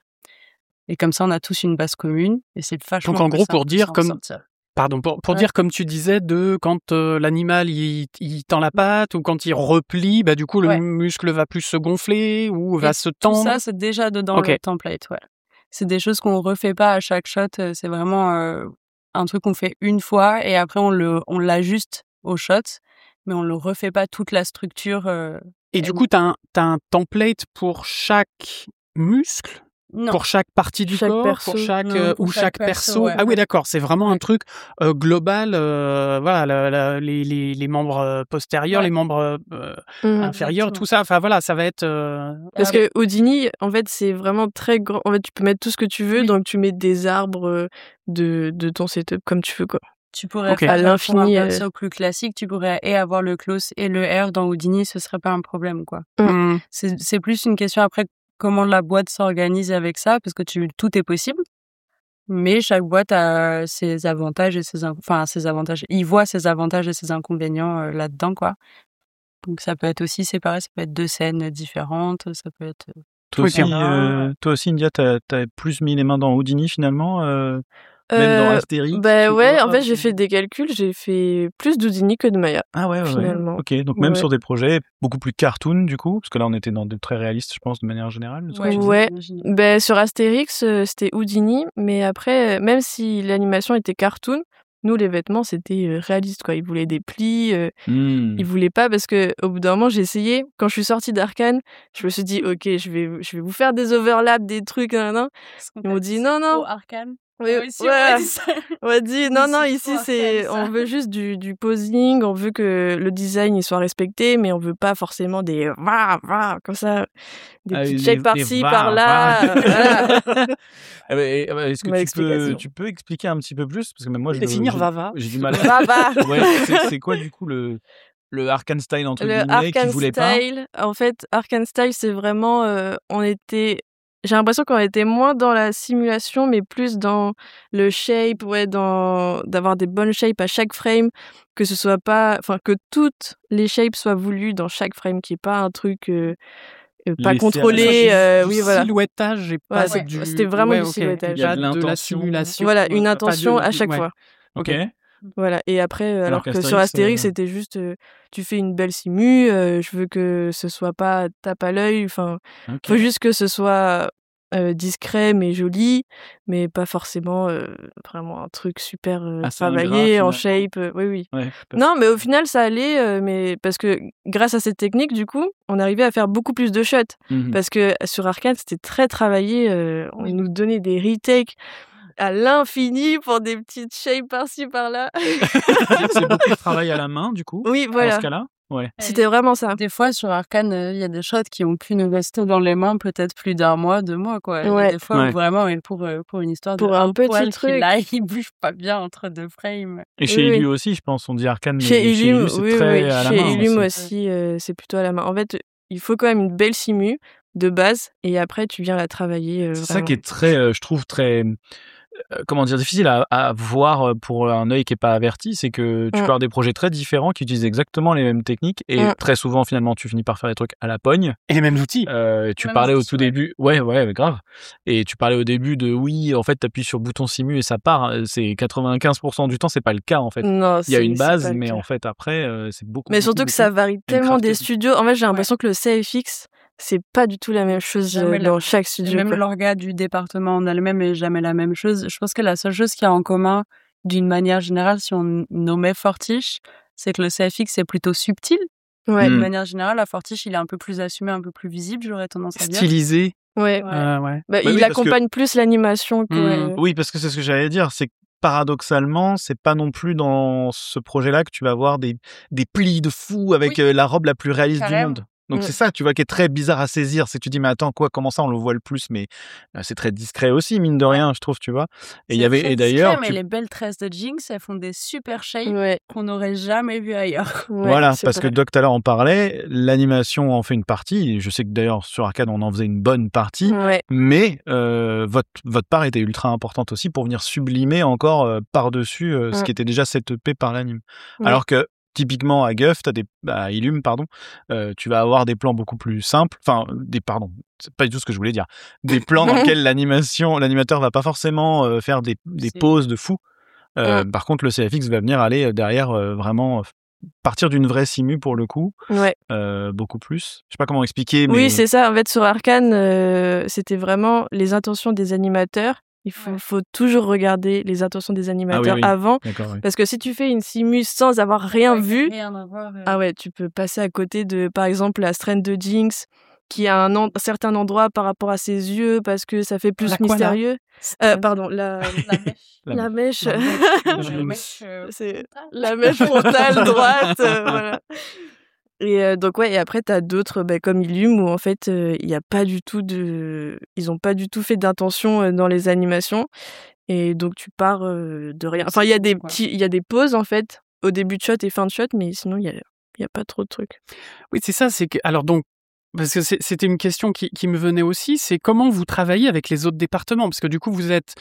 Et comme ça, on a tous une base commune, et c'est vachement Donc, en plus gros, simple pour de dire s'en comme- sortir. Pardon, pour, pour Ouais. dire comme tu disais, de quand euh, l'animal il, il tend la patte ou quand il replie, bah, du coup, le Ouais. muscle va plus se gonfler ou va Et se Tout tendre. ça, c'est déjà dedans Ok. le template, ouais. C'est des choses qu'on refait pas à chaque shot, euh, c'est vraiment euh, un truc qu'on fait une fois, et après, on le, on l'ajuste au shot, mais on le refait pas toute la structure. euh, Et du Et- coup, tu as un, t'as un template pour chaque muscle, Non. pour chaque partie du Chaque corps, perso. pour chaque Non, euh, pour ou chaque chaque perso, perso. ouais. Ah oui, d'accord, c'est vraiment un Ouais. truc euh, global. euh, voilà, la- la- les, les, les membres euh, postérieurs, Ouais. les membres euh, Mhm. inférieurs, Exactement. tout ça. Enfin voilà, ça va être. euh, Parce Ah, que Houdini, en fait, c'est vraiment très grand. En fait, tu peux mettre tout ce que tu veux, Oui. donc tu mets des arbres euh, de, de ton setup comme tu veux, quoi. Tu pourrais Ok. faire À euh, pour l'infini, un euh. perso plus classique, tu pourrais et avoir le close et le R dans Houdini, ce serait pas un problème, quoi. hmm. C'est c'est plus une question après comment la boîte s'organise avec ça, parce que tu tout est possible, mais chaque boîte a ses avantages et ses in- enfin ses avantages. Il voit ses avantages et ses inconvénients euh, là-dedans, quoi. Donc ça peut être aussi séparé, ça peut être deux scènes différentes, ça peut être. euh, Toi Oui, aussi, bien. euh, toi aussi, India, t'as as plus mis les mains dans Houdini finalement, euh, même dans Euh, Astérix. bah tu ouais, vois, en fait, j'ai ou- fait des calculs, j'ai fait plus d'Houdini que de Maya, Ah ouais, ouais, ouais. finalement. Ok, donc même Ouais. sur des projets beaucoup plus cartoon du coup, parce que là on était dans des très réalistes, je pense, de manière générale. de ce que Ouais, tu dis. Ouais. j'imagine. Ben, sur Astérix, euh, c'était Houdini, mais après, euh, même si l'animation était cartoon, nous, les vêtements, c'était euh, réaliste, quoi. Ils voulaient des plis, euh, Hmm. ils voulaient pas, parce que au bout d'un moment, j'ai essayé. Quand je suis sortie d'Arcane, je me suis dit, ok, je vais, je vais vous faire des overlaps, des trucs, nan, nan. Parce qu'on Ils t'a m'ont dit, dit, c'est non, non. trop arcane. Oui, Moi aussi, on ouais. m'a dit ça. On m'a dit, Oui, non, non, c'est ici, trop c'est, arcane, on ça. veut juste du, du posing, on veut que le design, il soit respecté, mais on veut pas forcément des, va, va, comme ça, des Ah, petites des- shapes des par-ci, va, par-là. va. Voilà. Ah bah, et- ah bah, Est-ce que Ma tu peux, explication. tu peux expliquer un petit peu plus, parce que même moi je Définir j'ai- va-va. j'ai du mal. Va, va. À... ouais, c'est c'est quoi du coup le le Arcane style entre Le guillemets qui Arcane voulait pas? Style, en fait, Arcane Style, c'est vraiment, euh, on était, j'ai l'impression qu'on était moins dans la simulation, mais plus dans le shape, ouais, dans d'avoir des bonnes shapes à chaque frame, que ce soit pas, enfin, que toutes les shapes soient voulues dans chaque frame, qu'il n'y ait pas un truc euh, euh, pas Laisser à contrôlé, la- euh, Du oui, voilà. silhouettage et Voilà, pas c'est- du. c'était vraiment ouais, du ok. silhouettage. Il y a Pas de de la l'intention. simulation. Voilà, une euh, pas intention de- à chaque ouais. fois. Ok. Ok. Voilà, et après, euh, alors, Alors que sur qu'Astérix, Astérix, euh, c'était juste, euh, tu fais une belle simu, euh, je veux que ce soit pas tape à l'œil, enfin, Ok. faut juste que ce soit euh, discret mais joli, mais pas forcément euh, vraiment un truc super euh, Assez ingrat, travaillé en finalement. shape, euh, oui, oui. Ouais, parce Non, que- mais au final, ça allait, euh, mais parce que grâce à cette technique, du coup, on arrivait à faire beaucoup plus de shots. Mhm. Parce que sur Arcane, c'était très travaillé, euh, on Oui. nous donnait des retakes à l'infini pour des petites shapes par-ci, par-là. C'est beaucoup de travail à la main du coup. Oui, Dans voilà. ce cas-là. Ouais. C'était vraiment ça. Des fois, sur Arcane, euh, il y a des shots qui ont pu nous rester dans les mains peut-être plus d'un mois, deux mois, quoi. Il y a Ouais. Des fois, Ouais. où vraiment, et pour, euh, pour une histoire Pour de un petit poil qui, truc. là, il bouge pas bien entre deux frames. Et chez Oui, oui. Illu aussi, je pense, on dit Arcane, mais Chez Illum, c'est oui, très oui. à la Chez main Illum aussi. aussi, euh, c'est plutôt à la main. En fait, il faut quand même une belle simu de base, et après, tu viens la travailler. euh, C'est ça vraiment. qui est très, euh, je trouve, très, euh, comment dire, difficile à, à voir pour un œil qui est pas averti. C'est que tu Mm. peux avoir des projets très différents qui utilisent exactement les mêmes techniques et Mm. très souvent, finalement, tu finis par faire des trucs à la pogne. Et les mêmes outils. Euh, tu Même parlais au outils, tout ouais. début, ouais, ouais, grave. Et tu parlais au début de oui, en fait, t'appuies sur bouton simu et ça part. C'est quatre-vingt-quinze pour cent du temps, c'est pas le cas en fait. Non, Il y a c'est- une c'est base, pas le mais cas. en fait après, euh, c'est beaucoup. Mais beaucoup, surtout que ça beaucoup. varie tellement des crafted. studios. En fait, j'ai l'impression que le C F X, c'est pas du tout la même chose Jamais euh, la dans même. chaque Et studio. même quoi. l'orga du département en elle-même est jamais la même chose. Je pense que la seule chose qu'il y a en commun d'une manière générale, si on nommait Fortiche, c'est que le C F X est plutôt subtil. Ouais. De Mm. manière générale, la Fortiche, il est un peu plus assumé, un peu plus visible, j'aurais tendance à dire. Stylisé. Ouais. Ouais. Euh, ouais. Bah, Bah il oui, parce que- accompagne plus l'animation que. Mm. Oui, parce que c'est ce que j'allais dire, c'est que paradoxalement, c'est pas non plus dans ce projet-là que tu vas avoir des, des plis de fou avec Oui. euh, la robe la plus réaliste du Carrément. monde. Donc Mm. c'est ça, tu vois, qui est très bizarre à saisir. C'est que tu dis, mais attends, quoi, comment ça, on le voit le plus, mais euh, c'est très discret aussi, mine de Ouais. rien, je trouve, tu vois. Et il y C'est avait, très et d'ailleurs, discret, mais tu- les belles tresses de Jinx, elles font des super shapes Ouais. qu'on n'aurait jamais vu ailleurs. Ouais, voilà, c'est parce que vrai. Doc tout à l'heure en parlait, l'animation en fait une partie. Et je sais que d'ailleurs sur Arcade on en faisait une bonne partie, Ouais. mais euh, votre votre part était ultra importante aussi pour venir sublimer encore euh, par-dessus euh, ce Mm. qui était déjà setupé par l'anime. Oui. Alors que typiquement à Guff, t'as des à Illum pardon, euh, tu vas avoir des plans beaucoup plus simples, enfin des pardon, c'est pas du tout ce que je voulais dire, des plans dans lesquels l'animation, l'animateur va pas forcément euh, faire des des C'est- poses de fou. Euh, Mm. Par contre, le C F X va venir aller derrière euh, vraiment euh, partir d'une vraie simu pour le coup, Ouais. euh, beaucoup plus. Je sais pas comment expliquer, mais Oui, c'est ça. En fait, sur Arcane, euh, c'était vraiment les intentions des animateurs. Il faut, Ouais. faut toujours regarder les intentions des animateurs oui. avant. d'accord. Oui. Parce que si tu fais une simu sans avoir rien Ouais, vu, Rien à voir. euh. ah ouais, tu peux passer à côté de, par exemple, la straine de Jinx, qui a un, en- un certain endroit par rapport à ses yeux, parce que ça fait plus La quoi, là mystérieux. Euh, pardon, la, La mèche. La la mèche. La La Je- mèche, euh, C'est frontale. la mèche frontale droite. euh, voilà. Et euh, donc ouais, et après t'as d'autres bah, comme Illum où en fait euh, il y a pas du tout de, ils ont pas du tout fait d'intention euh, dans les animations et donc tu pars euh, de rien. Enfin il y a des Quoi. petits, il y a des pauses en fait au début de shot et fin de shot, mais sinon il y a, il y a pas trop de trucs. Oui, c'est ça. C'est que alors donc parce que c'est- c'était une question qui, qui me venait aussi, c'est comment vous travaillez avec les autres départements, parce que du coup vous êtes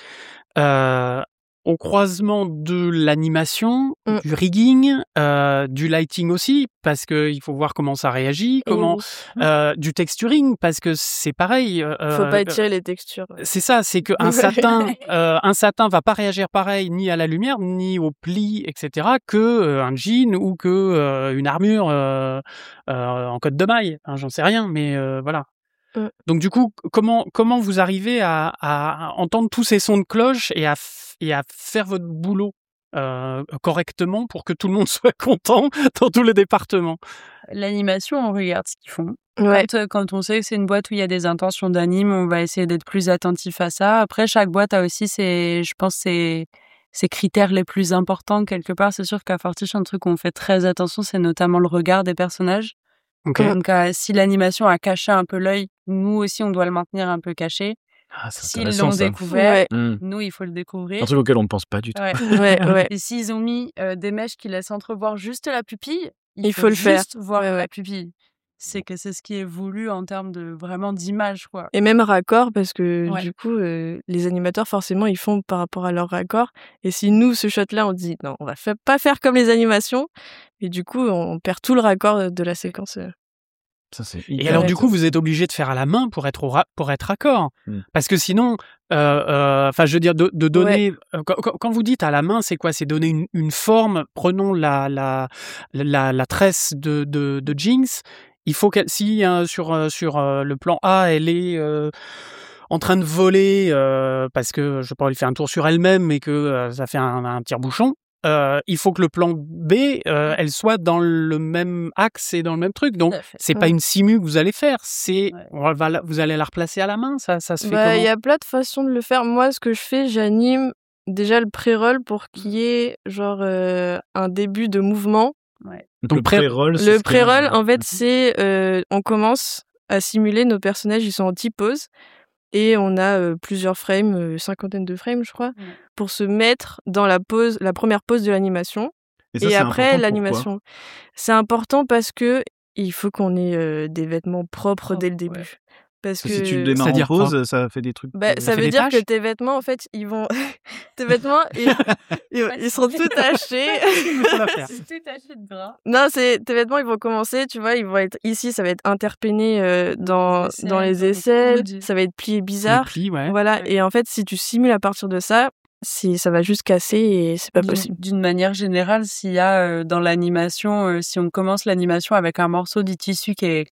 euh, au croisement de l'animation, Mm. du rigging, euh, du lighting aussi, parce que il faut voir comment ça réagit, Et comment oui, euh, du texturing, parce que c'est pareil. euh, faut pas euh, étirer les textures. C'est ça, c'est qu'un Ouais. satin, euh, un satin va pas réagir pareil ni à la lumière, ni au pli, et cetera, que euh, un jean ou que euh, une armure euh, euh, en cotte de maille. Hein, j'en sais rien, mais euh, voilà. Mm. Donc du coup, c- comment comment vous arrivez à, à entendre tous ces sons de cloche et à f- et à faire votre boulot euh, correctement pour que tout le monde soit content dans tous les départements? L'animation, on regarde ce qu'ils font. Ouais. Quand, euh, quand on sait que c'est une boîte où il y a des intentions d'anime, on va essayer d'être plus attentif à ça. Après, chaque boîte a aussi ses, je pense, ses, ses critères les plus importants quelque part. C'est sûr qu'à Fortiche, un truc où on fait très attention, c'est notamment le regard des personnages. Ok. Donc, euh, si l'animation a caché un peu l'œil, nous aussi, on doit le maintenir un peu caché. Ah, c'est S'ils intéressant l'ont ça. découvert, Ouais. Hmm. nous, il faut le Un découvrir. truc auquel on ne pense pas du tout. Ouais. Ouais, ouais. Et s'ils ont mis euh, des mèches qui laissent entrevoir juste la pupille, il, Il faut le faire. juste voir Ouais, la ouais. pupille. C'est que c'est ce qui est voulu en termes de vraiment d'image, quoi. Et même raccord, parce que Ouais. du coup, euh, les animateurs, forcément, ils font par rapport à leur raccord. Et si nous, ce shot-là, on dit non, on va fa- pas faire comme les animations, et du coup, on perd tout le raccord de la séquence. euh. Ça, c'est Et hyper alors du intéressant. coup, vous êtes obligé de faire à la main pour être au ra- pour être raccord, Hmm. parce que sinon, euh, euh, enfin, je veux dire de, de donner. euh, quand, quand- quand vous dites à la main, c'est quoi? C'est donner une, une forme. Prenons la la la, la tresse de, de de Jinx. Il faut qu'elle, si hein, sur euh, sur euh, le plan A, elle est euh, en train de voler euh, parce que je sais pas, elle fait un tour sur elle-même, mais que euh, ça fait un, un tire-bouchon. Euh, il faut que le plan B, euh, elle soit dans le même axe et dans le même truc. Donc, Tout à fait. c'est pas Mm. une simu que vous allez faire. C'est, Ouais. on va la- vous allez la replacer à la main. Ça, ça se fait Bah, il comment? y a plein de façons de le faire. Moi, ce que je fais, j'anime déjà le pré-roll pour qu'il y ait genre euh, un début de mouvement. Ouais. Donc, Donc, le pré- pré-roll, c'est Le ce qu'il y a- pré-roll, en fait, c'est euh, on commence à simuler nos personnages, ils sont en T-pose et on a euh, plusieurs frames, euh, cinquantaine de frames, je crois, Ouais. pour se mettre dans la pose, la première pose de l'animation. Et, ça, Et c'est après, important, pourquoi l'animation. C'est important parce que il faut qu'on ait euh, des vêtements propres dès le Propres, ouais. début. Parce Parce que que si tu démarres en C'est-à-dire pause, ça fait des trucs. bah, euh, ça fait veut des dire que taches tes vêtements, en fait, ils vont. Tes vêtements, ils, ils, ils seront tout tachés. Ça va faire. C'est tout taché de gras. Non, c'est tes vêtements, ils vont commencer, tu vois, ils vont être ici, ça va être interpéné euh, dans, aisselles, dans les dans les aisselles, coudes. ça va être plié Les bizarre. plis, ouais. Voilà, Ouais. et en fait, si tu simules à partir de ça, si, ça va juste casser et c'est pas D'une- possible. D'une manière générale, s'il y a euh, dans l'animation, euh, si on commence l'animation avec un morceau du tissu qui est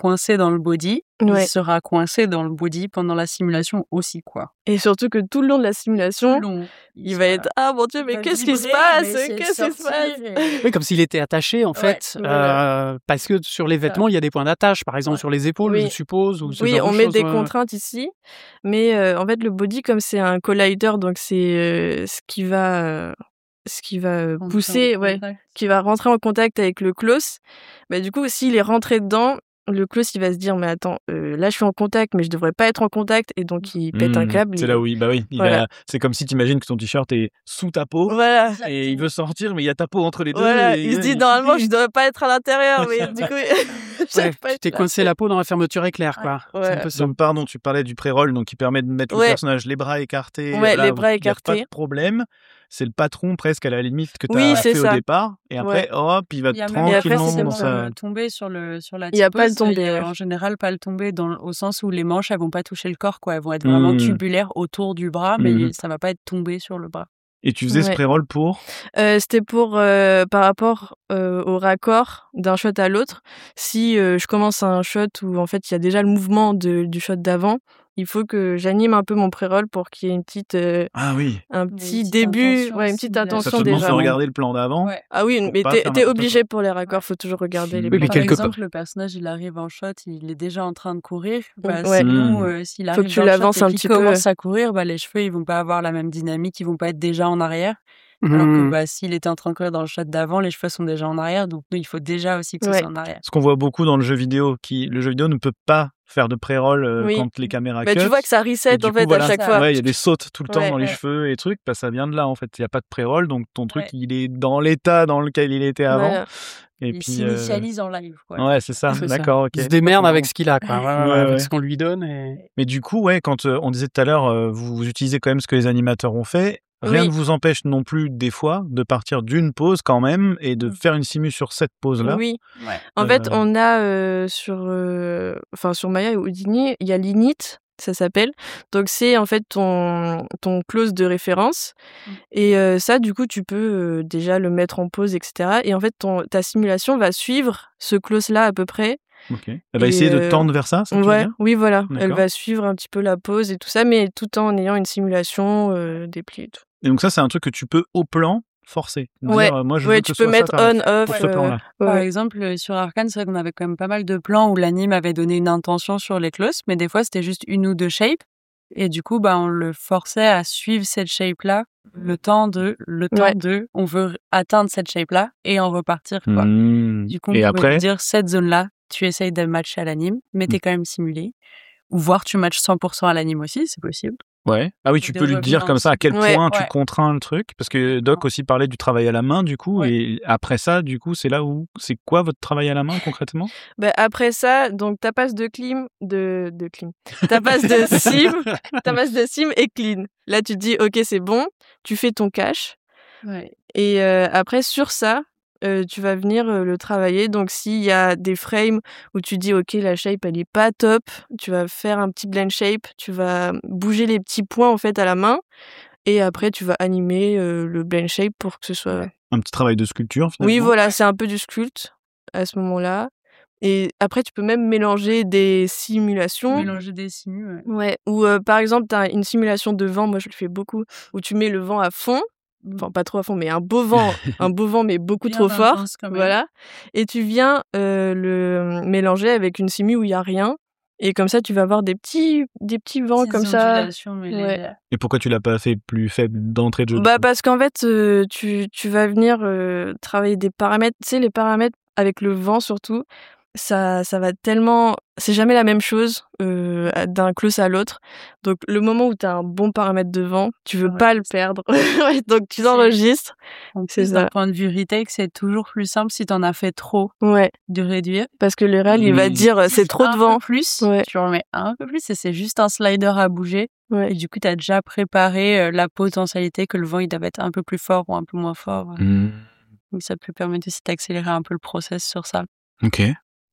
coincé dans le body, Ouais. il sera coincé dans le body pendant la simulation aussi, quoi. Et surtout que tout le long de la simulation, Long. il va être ah mon dieu, mais va qu'est-ce qui se vibrer, passe? il va essayer de Qu'est-ce qui se sortir passe? et- Oui, comme s'il était attaché, en Ouais, fait, voilà. euh, parce que sur les vêtements, il y a des points d'attache, par exemple Ouais. sur les épaules, Oui. je suppose, ou ce Oui, genre on de met choses, des ouais. contraintes ici, mais euh, en fait le body comme c'est un collider, donc c'est euh, ce qui va euh, ce qui va euh, Rentrer en pousser, ouais, contact. qui va rentrer en contact avec le close. Bah du coup, s'il est rentré dedans, le close il va se dire mais attends, euh, là je suis en contact, mais je devrais pas être en contact, et donc il pète un Mmh, câble. c'est il- là où il, bah oui, il Voilà. a- c'est comme si tu imagines que ton t-shirt est sous ta peau Voilà. et il veut sortir, mais il y a ta peau entre les deux. Voilà, et il se ouais, dit normalement je devrais pas être à l'intérieur, mais du coup Ouais, j'arrive pas à tu être t'es là. coincé la peau dans la fermeture éclair, quoi. C'est un Ouais. peu ça. Donc, pardon, tu parlais du pré-roll, donc qui permet de mettre le Ouais. personnage les bras écartés. Ouais, là les où bras il y a pas écartés. de problème. C'est le patron presque à la limite que tu Oui, as c'est fait au ça. départ. Et après, hop, il va Il y a même Et après, tranquillement c'est dans bon. sa. euh, tomber sur le sur la Il y a pas le typose, il y tomber, a ouais. en général pas le tomber dans le- au sens où les manches elles vont pas toucher le corps, quoi, elles vont être vraiment Mmh. tubulaires autour du bras, mais Mhm. ça va pas être tombé sur le bras. Et tu faisais ce Ouais. pré-roll pour. Euh, c'était pour euh, par rapport euh, au raccord d'un shot à l'autre. Si euh, je commence un shot où en fait il y a déjà le mouvement de, du shot d'avant, il faut que j'anime un peu mon pré-roll pour qu'il y ait une petite, euh, Ah oui. un Une petit petite début, intention ouais, une petite similaire. Ça intention te demande déjà. de regarder le plan d'avant. Ouais. Ah oui, pour mais pas t'es, faire t'es n'importe obligé pour les raccords, faut toujours regarder les Oui, mais plans. Par quelque exemple, part- le personnage, il arrive en shot, il est déjà en train de courir. Bah, Ouais. Sinon, Mmh. euh, s'il Faut arrive que tu dans le shot l'avances et un qu'il petit peu. commence à courir, bah, les cheveux, ils vont pas avoir la même dynamique, ils vont pas être déjà en arrière. Alors que Mmh. bah, s'il était en train de courir dans le shot d'avant, les cheveux sont déjà en arrière, donc nous, il faut déjà aussi que ce Ouais. soit en arrière. Ce qu'on voit beaucoup dans le jeu vidéo, qui le jeu vidéo ne peut pas faire de pré-roll euh, Oui. quand les caméras Bah, cut. tu vois que ça Et reset du en coup, fait voilà. à chaque Ça- fois. Ouais, il y a des sautes tout le temps Ouais. dans les Ouais. cheveux et trucs, bah, ça vient de là en fait. Il n'y a pas de pré-roll, donc ton truc Ouais. il est dans l'état dans lequel il était avant. Voilà. Et Il puis, euh, s'initialise en live, quoi. ouais, c'est ça. C'est ça. D'accord, ok. Il se démerde Ouais, avec c'est ce qu'il a, quoi. Ouais, ouais, Ouais, avec ouais. ce qu'on lui donne. Et... Mais du coup, ouais, quand euh, on disait tout à l'heure, euh, vous, vous utilisez quand même ce que les animateurs ont fait. Rien Oui. ne vous empêche non plus, des fois, de partir d'une pause quand même et de Mm. faire une simu sur cette pause-là. Oui. Ouais. En fait, Euh, on a euh, sur, euh, enfin sur Maya et Houdini, il y a l'init, ça s'appelle. Donc c'est en fait ton ton close de référence. Mm. Et euh, ça, du coup, tu peux euh, déjà le mettre en pause, et cetera. Et en fait, ton ta simulation va suivre ce close-là à peu près. Ok. Elle va Et, essayer de euh, tendre vers ça, c'est ce que tu veux Ouais, dire oui, voilà. Elle D'accord. va suivre un petit peu la pause et tout ça, mais tout en ayant une simulation euh, des plis et tout. Et donc ça, c'est un truc que tu peux au plan forcer. Dire, Ouais, euh, moi, je ouais, veux tu que peux ce soit mettre ça, t'arrives on, off. pour ce euh, plan-là. ouais, Par ouais. exemple, euh, sur Arcane, c'est vrai qu'on avait quand même pas mal de plans où l'anime avait donné une intention sur les closes, mais des fois, c'était juste une ou deux shapes. Et du coup, bah, on le forçait à suivre cette shape-là, le temps de, le temps Ouais. de, on veut atteindre cette shape-là et en repartir, quoi. Mmh. Du coup, on Et pouvait après, dire cette zone-là, tu essayes de matcher à l'anime, mais t'es Mm. quand même simulé. Ou voire tu matches cent pour cent à l'anime aussi, c'est possible. ouais. Ah oui, tu de peux lui dire revenir comme ça à quel Ouais. point tu Ouais. contrains le truc. Parce que Doc aussi parlait du travail à la main, du coup. Ouais. Et après ça, du coup, c'est là où. C'est quoi votre travail à la main concrètement Bah, après ça, donc ta passe de clim, de, de clim, ta passe de sim, ta passe de sim est clean. Là, tu te dis, ok, c'est bon, tu fais ton cache. Ouais. Et euh, après, sur ça, euh, tu vas venir euh, le travailler. Donc, s'il y a des frames où tu dis, ok, la shape, elle est pas top, tu vas faire un petit blend shape, tu vas bouger les petits points, en fait, à la main. Et après, tu vas animer euh, le blend shape pour que ce soit... Ouais. Un petit travail de sculpture, finalement. Oui, voilà, c'est un peu du sculpte à ce moment-là. Et après, tu peux même mélanger des simulations. Mélanger des simus, ouais. Ouais, ou euh, par exemple, tu as une simulation de vent, moi je le fais beaucoup, où tu mets le vent à fond, enfin pas trop à fond, mais un beau vent, un beau vent, mais beaucoup Bien trop fort. intense quand même. Voilà. Et tu viens euh, le mélanger avec une simu où il n'y a rien. Et comme ça, tu vas avoir des petits, des petits vents Petites comme ça. ondulations, mais Ouais. légères. Et pourquoi tu l'as pas fait plus faible d'entrée de jeu du Bah coup parce qu'en fait, euh, tu, tu vas venir euh, travailler des paramètres. Tu sais, les paramètres avec le vent surtout, ça, ça va tellement... C'est jamais la même chose euh, d'un close à l'autre. Donc le moment où tu as un bon paramètre de vent, tu veux Ouais. pas le perdre. Ouais, donc tu C'est- l'enregistres. En C'est plus, d'un ça. point de vue retake, c'est toujours plus simple si t'en as fait trop Ouais, de réduire. parce que le réel, il va Mmh. dire euh, c'est trop un de vent. peu plus, Ouais. tu remets un peu plus et c'est juste un slider à bouger. Ouais. Et du coup, t'as déjà préparé euh, la potentialité que le vent il doit être un peu plus fort ou un peu moins fort. Mmh. Donc ça peut permettre aussi d'accélérer un peu le process sur ça. Ok.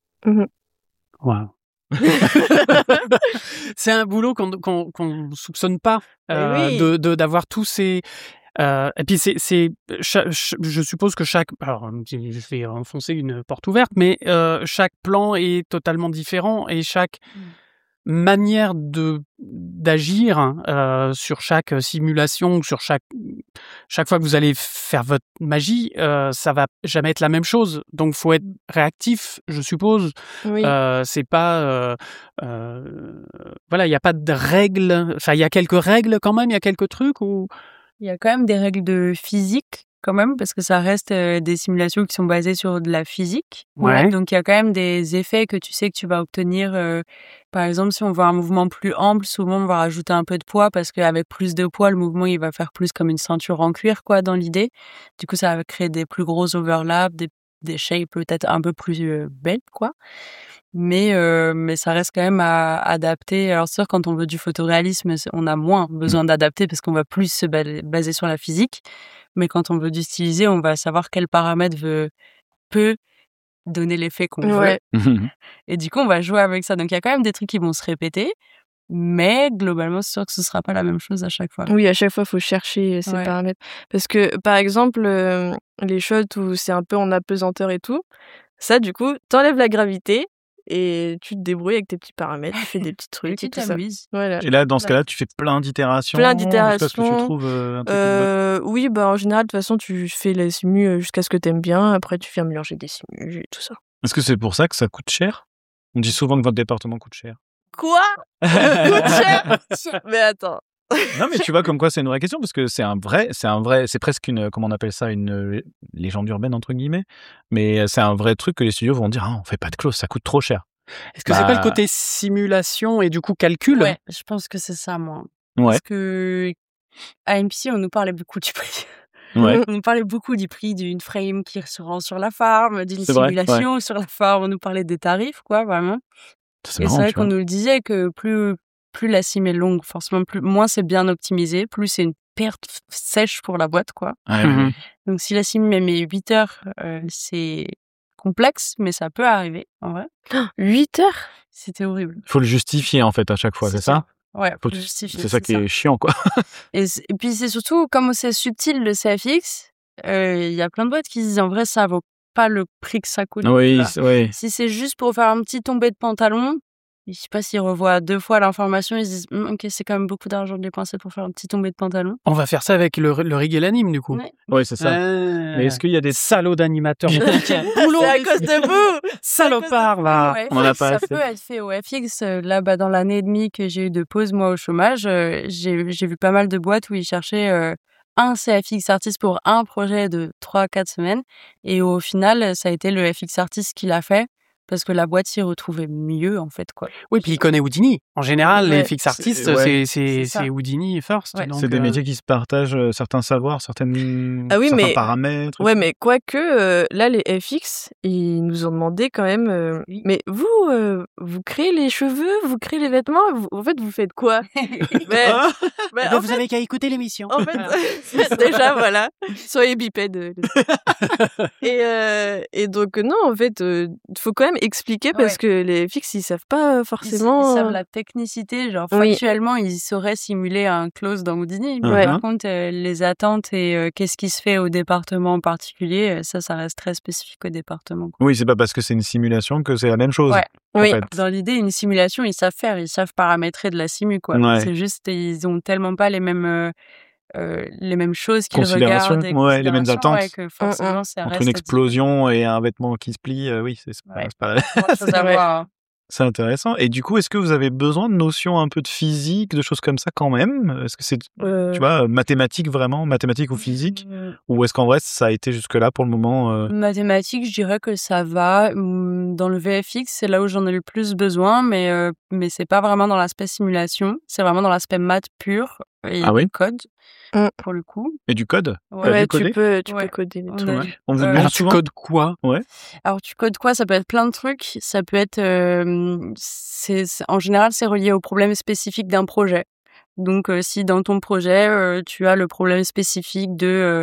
Wow. C'est un boulot qu'on qu'on qu'on soupçonne pas Mais euh, oui. de de- d'avoir tous ces Euh, et puis c'est, c'est, cha- ch- je suppose que chaque, alors je vais enfoncer une porte ouverte, mais euh, chaque plan est totalement différent et chaque Mm. manière de d'agir hein, euh, sur chaque simulation, sur chaque chaque fois que vous allez faire votre magie, euh, ça va jamais être la même chose. Donc faut être réactif, je suppose. Oui. Euh, c'est pas euh, euh, voilà, il y a pas de règles. Enfin, il y a quelques règles quand même, il y a quelques trucs ou Il y a quand même des règles de physique, quand même, parce que ça reste euh, des simulations qui sont basées sur de la physique. Ouais. Donc, il y a quand même des effets que tu sais que tu vas obtenir. euh, par exemple, si on veut un mouvement plus ample, souvent, on va rajouter un peu de poids parce qu'avec plus de poids, le mouvement, il va faire plus comme une ceinture en cuir, quoi, dans l'idée. Du coup, ça va créer des plus gros overlaps, des, des shapes peut-être un peu plus euh, belles, quoi. Mais, euh, mais ça reste quand même à adapter. Alors, c'est sûr, quand on veut du photoréalisme, c'est- on a moins besoin d'adapter parce qu'on va plus se ba- baser sur la physique. Mais quand on veut du stylisé, on va savoir quel paramètre veut, peut donner l'effet qu'on veut. Ouais. Et du coup, on va jouer avec ça. Donc, il y a quand même des trucs qui vont se répéter. Mais globalement, c'est sûr que ce sera pas la même chose à chaque fois. Oui, à chaque fois, il faut chercher euh, ces Ouais. paramètres. Parce que, par exemple, euh, les shots où c'est un peu en apesanteur et tout, ça, du coup, t'enlèves la gravité et tu te débrouilles avec tes petits paramètres, tu fais des petits Et trucs tu et tout ça. t'amuses. Voilà. Et là, dans ce Ouais. cas-là, tu fais plein d'itérations. Plein Jusqu'à ce que tu d'itérations. trouves euh, un truc qui te botte. Euh, oui, bah, en général, de toute façon, tu fais les simus euh, jusqu'à ce que t'aimes bien. Après, tu viens mélanger des simus et tout ça. Est-ce que c'est pour ça que ça coûte cher? On dit souvent que votre département coûte cher. Quoi? Coûte cher? Mais attends. Non, mais tu vois, comme quoi c'est une vraie question, parce que c'est un vrai, c'est un vrai, c'est presque une, comment on appelle ça, une euh, légende urbaine, entre guillemets. Mais euh, c'est un vrai truc que les studios vont dire, ah, on fait pas de clause, ça coûte trop cher. est-ce que c'est pas le Bah, côté simulation et du coup calcul? Ouais, je pense que c'est ça, moi. ouais, Parce que à M P C, on nous parlait beaucoup du prix. ouais, On nous parlait beaucoup du prix d'une frame qui se rend sur la farm, d'une c'est vrai, ouais. simulation sur la farm. On nous parlait des tarifs, quoi, vraiment. C'est Et c'est marrant, vrai tu qu'on vois. nous le disait que plus, plus la sim est longue, forcément, plus, moins c'est bien optimisé, plus c'est une perte f- sèche pour la boîte, quoi. Ouais, Mhm. ouais. Donc si la sim met huit heures, euh, c'est complexe, mais ça peut arriver, en vrai. huit heures? C'était horrible. Faut le justifier, en fait, à chaque fois, c'est ça? Ouais, Faut faut que- justifier, C'est ça qui ça. est chiant, quoi. Et, c- et puis c'est surtout, comme c'est subtil le C F X, euh, il y a plein de boîtes qui se disent en vrai ça vaut pas le prix que ça coûte. tu Oui, vois. c'est- oui. Si c'est juste pour faire un petit tombé de pantalon, je sais pas s'ils revoient deux fois l'information, ils se disent Hum, ok, c'est quand même beaucoup d'argent dépensé pour faire un petit tombé de pantalon. On va faire ça avec le, le rig et l'anime du coup. Ouais. Oui, c'est ça. Ah. Mais est-ce qu'il y a des... Salauds d'animateurs, mon petit boulot, C'est à cause de vous! salopard va. Ouais, On en a pas ça assez. peut être fait au F X. euh, Là, bah, dans l'année et demie que j'ai eu de pause, moi, au chômage, euh, j'ai j'ai vu pas mal de boîtes où ils cherchaient euh, un C F X artiste pour un projet de trois à quatre semaines. Et au final, ça a été le F X artiste qui l'a fait parce que la boîte s'y retrouvait mieux, en fait, quoi. Oui, puis il connaît Houdini. En général, les Ouais, fix c'est- artistes, ouais. c'est c'est C'est ça. c'est Houdini first. Ouais. donc, C'est des euh, métiers qui se partagent euh, certains savoirs, certaines... Ah oui, certains mais- paramètres. Ouais, mais quoique, euh, là, les F X, ils nous ont demandé quand même. euh, Oui. Mais vous, euh, vous créez les cheveux, vous créez les vêtements, vous- en fait, vous faites quoi? Mais, Ah mais eh ben, en vous fait, avez qu'à écouter l'émission. en fait, déjà, voilà. Soyez bipèdes. euh, les- et, euh, et donc, non, en fait, il faut quand même expliquer parce Ouais. que les F X, ils savent pas Ils, ils forcément. savent euh, la technicité, genre Oui. factuellement, ils sauraient simuler un close dans Houdini. Mais Ouais. par contre, euh, les attentes et euh, qu'est-ce qui se fait au département en particulier, euh, ça, ça reste très spécifique au département, quoi. Oui, c'est pas parce que c'est une simulation que c'est la même chose. Ouais. en Oui. fait. Dans l'idée, une simulation, ils savent faire, ils savent paramétrer de la simu, quoi. Ouais. C'est juste, ils ont tellement pas les mêmes, euh, euh, les mêmes choses qu'ils Considérations, regardent. et ouais, les mêmes considérations, attentes. ouais, que forcément, ça Entre reste une à explosion et un vêtement qui se plie, euh, oui, c'est c'est pas, Ouais. c'est pas- différent. Chose à Ouais. voir. c'est intéressant. Et du coup, est-ce que vous avez besoin de notions un peu de physique, de choses comme ça quand même? Est-ce que c'est, euh, tu vois, mathématiques vraiment, mathématiques ou physique? Euh, Ou est-ce qu'en vrai, ça a été jusque-là pour le moment euh, Mathématiques, je dirais que ça va. Hum, Dans le V F X, c'est là où j'en ai le plus besoin, mais, euh, mais c'est pas vraiment dans l'aspect simulation. C'est vraiment dans l'aspect maths pur et Ah oui code, Mm. pour le coup. et du code? Ouais. T'as ouais, dû coder tu peux, tu Ouais. peux coder des On trucs. a Ouais. dû. On vous Euh, demande Alors tu souvent. codes quoi? Alors, tu codes quoi? Ça peut être plein de trucs. Ça peut être, euh, c'est, c'est- en général, c'est relié au problème spécifique d'un projet. Donc, euh, si dans ton projet, euh, tu as le problème spécifique de, euh,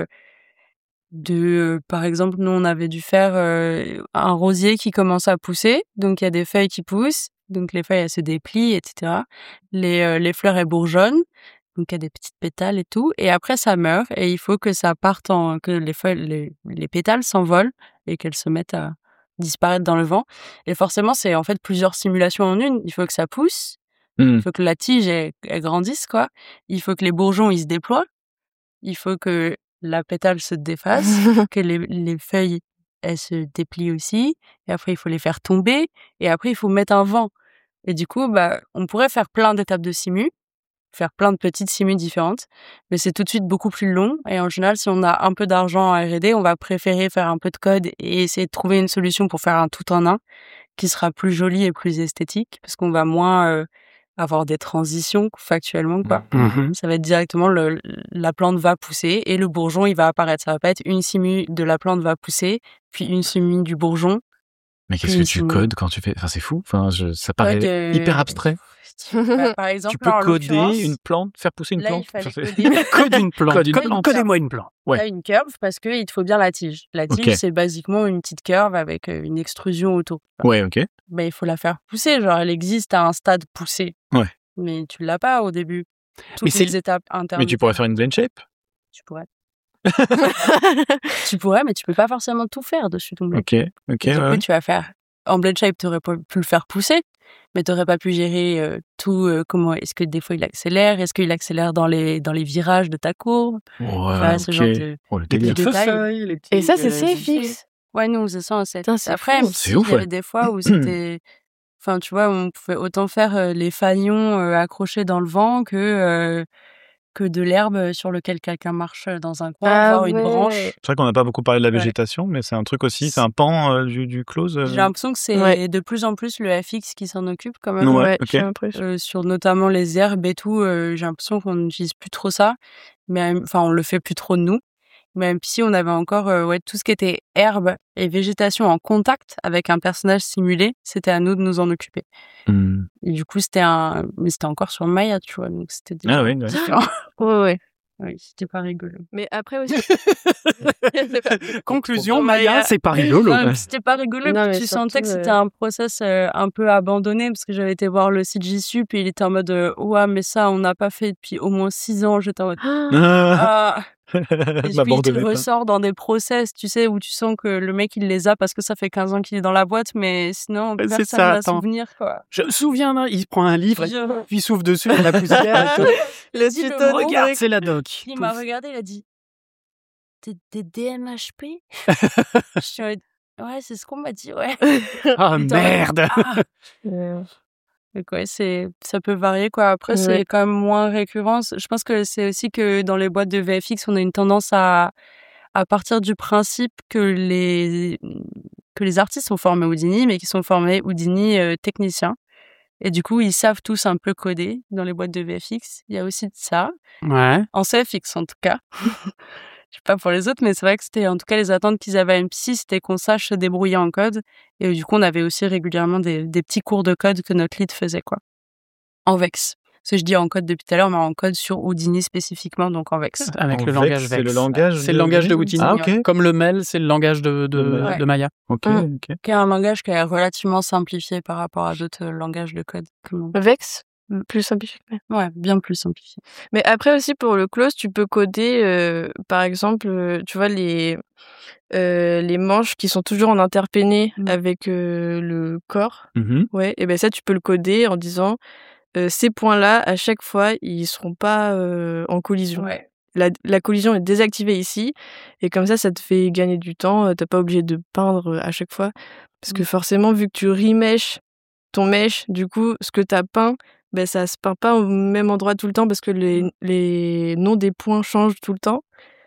de, euh, par exemple, nous, on avait dû faire euh, un rosier qui commence à pousser. Donc, il y a des feuilles qui poussent. Donc, les feuilles, elles se déplient, et cetera. Les, euh, les fleurs, elles bourgeonnent. Donc, il y a des petites pétales et tout. Et après, ça meurt et il faut que ça parte en, que les feuilles, les, les pétales s'envolent et qu'elles se mettent à disparaître dans le vent. Et forcément, c'est en fait plusieurs simulations en une. Il faut que ça pousse. Hmm. Il faut que la tige, elle, elle grandisse, quoi. Il faut que les bourgeons, ils se déploient. Il faut que la pétale se défasse, que les, les feuilles, elles se déplient aussi. Et après, il faut les faire tomber. Et après, il faut mettre un vent. Et du coup, bah, on pourrait faire plein d'étapes de simu, faire plein de petites simus différentes, mais c'est tout de suite beaucoup plus long. Et en général, si on a un peu d'argent en R et D, on va préférer faire un peu de code et essayer de trouver une solution pour faire un tout en un qui sera plus joli et plus esthétique, parce qu'on va moins euh, avoir des transitions factuellement, quoi. Mhm. Ça va être directement le, la plante va pousser et le bourgeon, il va apparaître. Ça va pas être une simu de la plante va pousser, puis une simu du bourgeon. Mais qu'est-ce Puis que tu simu- codes quand tu fais... Enfin, c'est fou. Enfin, je... ça paraît Code, euh, hyper abstrait. Bah, par exemple, Tu peux là, en coder l'occurrence, une plante, faire pousser une là, plante. il fallait Enfin, c'est- coder Code une plante. Code une Code- plante. Codez-moi une plante. Ouais. là, une curve parce qu'il te faut bien la tige. La tige, Ok. c'est basiquement une petite curve avec euh, une extrusion autour. Ouais, ok. Ben, il faut la faire pousser. Genre, elle existe à un stade poussé. Ouais. Mais tu l'as pas au début. Toutes Mais c'est- les étapes internes. Mais tu pourrais faire une blend shape. Tu pourrais. tu pourrais, mais tu peux pas forcément tout faire dessus ton blend. Ok, ok. Et du ouais, coup, ouais. tu vas faire. En blend shape, tu aurais pu le faire pousser, mais tu n'aurais pas pu gérer euh, tout. euh, comment est-ce que des fois il accélère? Est-ce qu'il accélère dans les, dans les virages de ta courbe? Ouais, Enfin, ce ok. genre de. Oh, le Les délire. petites détails. feuilles, les petits, Et ça, c'est euh, C F X. Ouais, nous, on faisait ça en sept. Putain, c'est Après, fou. M C'est six, ouf, il y avait ouais. des fois où c'était. Enfin, tu vois, on pouvait autant faire euh, les fanions euh, accrochés dans le vent que, euh, que de l'herbe sur lequel quelqu'un marche dans un coin, Ah voire une ouais. branche. C'est vrai qu'on n'a pas beaucoup parlé de la Ouais. végétation, mais c'est un truc aussi, c'est un pan euh, du, du close. euh. J'ai l'impression que c'est Ouais. de plus en plus le F X qui s'en occupe quand même. Ouais, Ouais, ok. j'ai l'impression. Euh, sur notamment les herbes et tout, euh, j'ai l'impression qu'on n'utilise plus trop ça. Mais euh, enfin, on le fait plus trop de nous. Même si on avait encore euh, ouais, tout ce qui était herbe et végétation en contact avec un personnage simulé, c'était à nous de nous en occuper. Hmm. Et du coup, c'était un, mais c'était encore sur Maya, tu vois, donc c'était déjà Ah oui, ouais. différent. Ouais, ouais. Oui, c'était pas rigolo. Mais après aussi. Conclusion, Ouais, Maya, euh, c'est pas rigolo. Non, mais c'était pas rigolo. Non, puis mais tu surtout, sentais que c'était euh, un process euh, un peu abandonné parce que j'avais été voir le site Jsup et il était en mode euh, ouais, mais ça, on n'a pas fait depuis au moins six ans. J'étais en mode Ah, ah. Et du coup, il te m'abandonnez pas. ressort dans des process, tu sais, où tu sens que le mec, il les a parce que ça fait quinze ans qu'il est dans la boîte, mais sinon, C'est personne ça, va attends. souvenir, quoi. Je me souviens, là, il prend un livre, Je- puis il souffle dessus, il y a la poussière. et tout. Le Dis le tuto mot, de Regarde, truc. c'est la doc. Il m'a Pouf. regardé, il a dit T'es des D M H P Je suis en mode, ouais, c'est ce qu'on m'a dit, ouais. Ah Putain, merde. Ah. Euh, Donc ouais, c'est, ça peut varier, quoi. Après, Ouais. c'est quand même moins récurrent. Je pense que c'est aussi que dans les boîtes de V F X, on a une tendance à, à partir du principe que les, que les artistes sont formés Houdini, mais qu'ils sont formés Houdini euh, techniciens. Et du coup, ils savent tous un peu coder dans les boîtes de V F X. Il y a aussi de ça. Ouais. En C F X, en tout cas. Je sais pas pour les autres, mais c'est vrai que c'était, en tout cas, les attentes qu'ils avaient à M P, c'était qu'on sache se débrouiller en code. Et du coup, on avait aussi régulièrement des, des petits cours de code que notre lead faisait, quoi. En Vex. Parce que je dis en code depuis tout à l'heure, mais en code sur Houdini spécifiquement, donc en Vex. Avec En le Vex, langage c'est Vex. le langage C'est de le langage de Houdini. Houdini. Ah, ok. Comme le Mel, c'est le langage de, de, De Maya. de Maya. Ok, Mm. ok. Qui est un langage qui est relativement simplifié par rapport à d'autres euh, langages de code. Comment- Vex, Mm. plus simplifié. Ouais. Ouais, bien plus simplifié. Mais après aussi pour le close, tu peux coder, euh, par exemple, euh, tu vois les euh, les manches qui sont toujours en interpéné Mm. avec euh, le corps. Mhm. Ouais, et ben ça tu peux le coder en disant euh, ces points-là à chaque fois ils seront pas euh, en collision. Ouais. La, la collision est désactivée ici et comme ça ça te fait gagner du temps. euh, T'as pas obligé de peindre euh, à chaque fois parce que Mm. forcément vu que tu remèches ton mèche, du coup ce que t'as peint ben ça se peint pas au même endroit tout le temps parce que les, les noms des points changent tout le temps.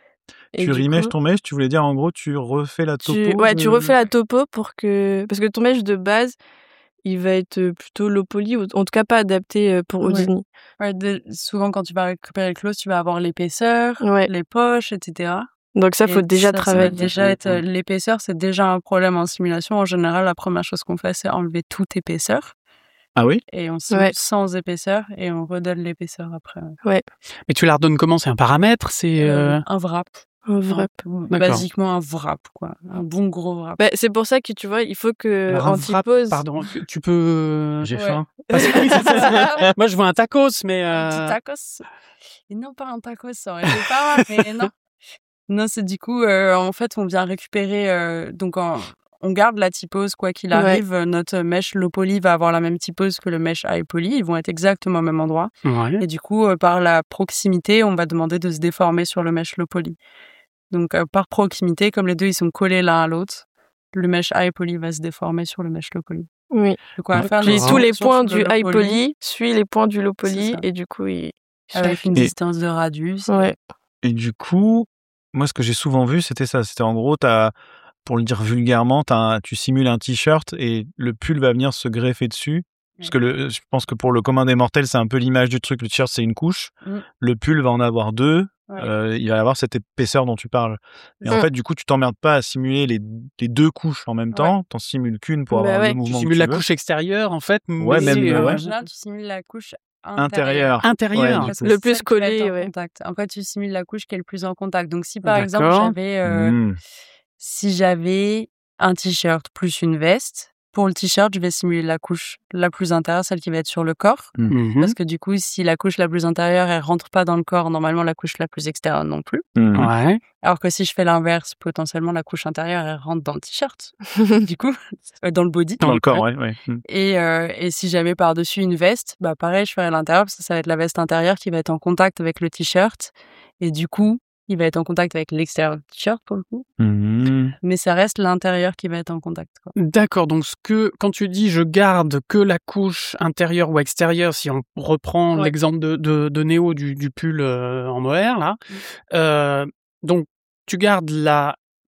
Et Tu du remèches coup, ton mèche, tu voulais dire en gros, tu refais la topo. tu, ouais, de- tu refais la topo pour que parce que ton mèche de base il va être plutôt low poly ou en tout cas pas adapté euh, pour Ouais. Houdini. Ouais, de- souvent, quand tu vas récupérer le close, tu vas avoir l'épaisseur, Ouais. les poches, et cetera. Donc ça faut Et déjà ça, ça va travailler. déjà être euh, l'épaisseur, c'est déjà un problème en simulation. En général, la première chose qu'on fait, c'est enlever toute épaisseur Ah oui. et on simule Ouais. sans épaisseur et on redonne l'épaisseur après. Mais tu la redonnes comment? C'est un paramètre? C'est. Euh, euh, un wrap. Un wrap. Basiquement un wrap, quoi. Un bon gros wrap. Bah, c'est pour ça que tu vois, il faut que Alors, un wrap, Antipose. pardon, tu- tu peux. J'ai Ouais. faim. Parce que- oui, c'est ça. Moi, je vois un tacos, mais. Un euh, petit tacos. Et non, pas un tacos, ça aurait été pas mal, mais non. Non, c'est du coup, euh, en fait, on vient récupérer, euh, donc en- on garde la typose, quoi qu'il Ouais. arrive. Euh, Notre mèche low poly va avoir la même typose que le mèche high poly. Ils vont être exactement au même endroit. Ouais. Et du coup, euh, par la proximité, on va demander de se déformer sur le mèche low poly. Donc, euh, par proximité, comme les deux, ils sont collés l'un à l'autre, le mèche high poly va se déformer sur le mèche low poly. Oui. Donc, on va Ouais. faire Puis une tous les déformation points sur le du low high poly suivent les points du low C'est poly ça. et du coup, il... avec une Et- distance de radius. Ouais. Et du coup, moi, ce que j'ai souvent vu, c'était ça. C'était en gros, t'as, pour le dire vulgairement, t'as un- tu simules un t-shirt et le pull va venir se greffer dessus. Parce que le, je pense que pour le commun des mortels, c'est un peu l'image du truc. Le t-shirt, c'est une couche. Mm. Le pull va en avoir deux. Ouais. Euh, il va y avoir cette épaisseur dont tu parles. Et en Mm. fait, du coup, tu t'emmerdes pas à simuler les, les deux couches en même temps. T'en simules qu'une pour Bah avoir ouais. le Tu mouvement Tu que simules tu la veux. couche extérieure, en fait. Ouais, mais même, c'est, euh, euh, ouais. En général, tu simules la couche intérieure. Intérieure. Intérieur. Ouais, Parce du que Le c'est plus celle qui va être collé, en ouais. contact. En fait, tu simules la couche qui est le plus en contact. Donc, si par D'accord. exemple, j'avais euh, Mmh. si j'avais un t-shirt plus une veste, pour le t-shirt, je vais simuler la couche la plus intérieure, celle qui va être sur le corps. Mhm. Parce que du coup, si la couche la plus intérieure, elle rentre pas dans le corps, normalement, la couche la plus extérieure non plus. Mmh. Ouais. Alors que si je fais l'inverse, potentiellement, la couche intérieure, elle rentre dans le t-shirt. Du coup, euh, dans le body. Dans le corps, ouais. ouais. Mmh. Et, euh, et si j'avais par-dessus une veste, bah pareil, je ferais l'intérieur parce que ça va être la veste intérieure qui va être en contact avec le t-shirt. Et du coup, il va être en contact avec l'extérieur du t-shirt pour le coup. Mmh. Mais ça reste l'intérieur qui va être en contact, quoi. D'accord, donc ce que quand tu dis je garde que la couche intérieure ou extérieure, si on reprend Ouais. l'exemple de, de, de Néo du, du pull euh, en mohair là, Mm. euh, donc tu gardes la,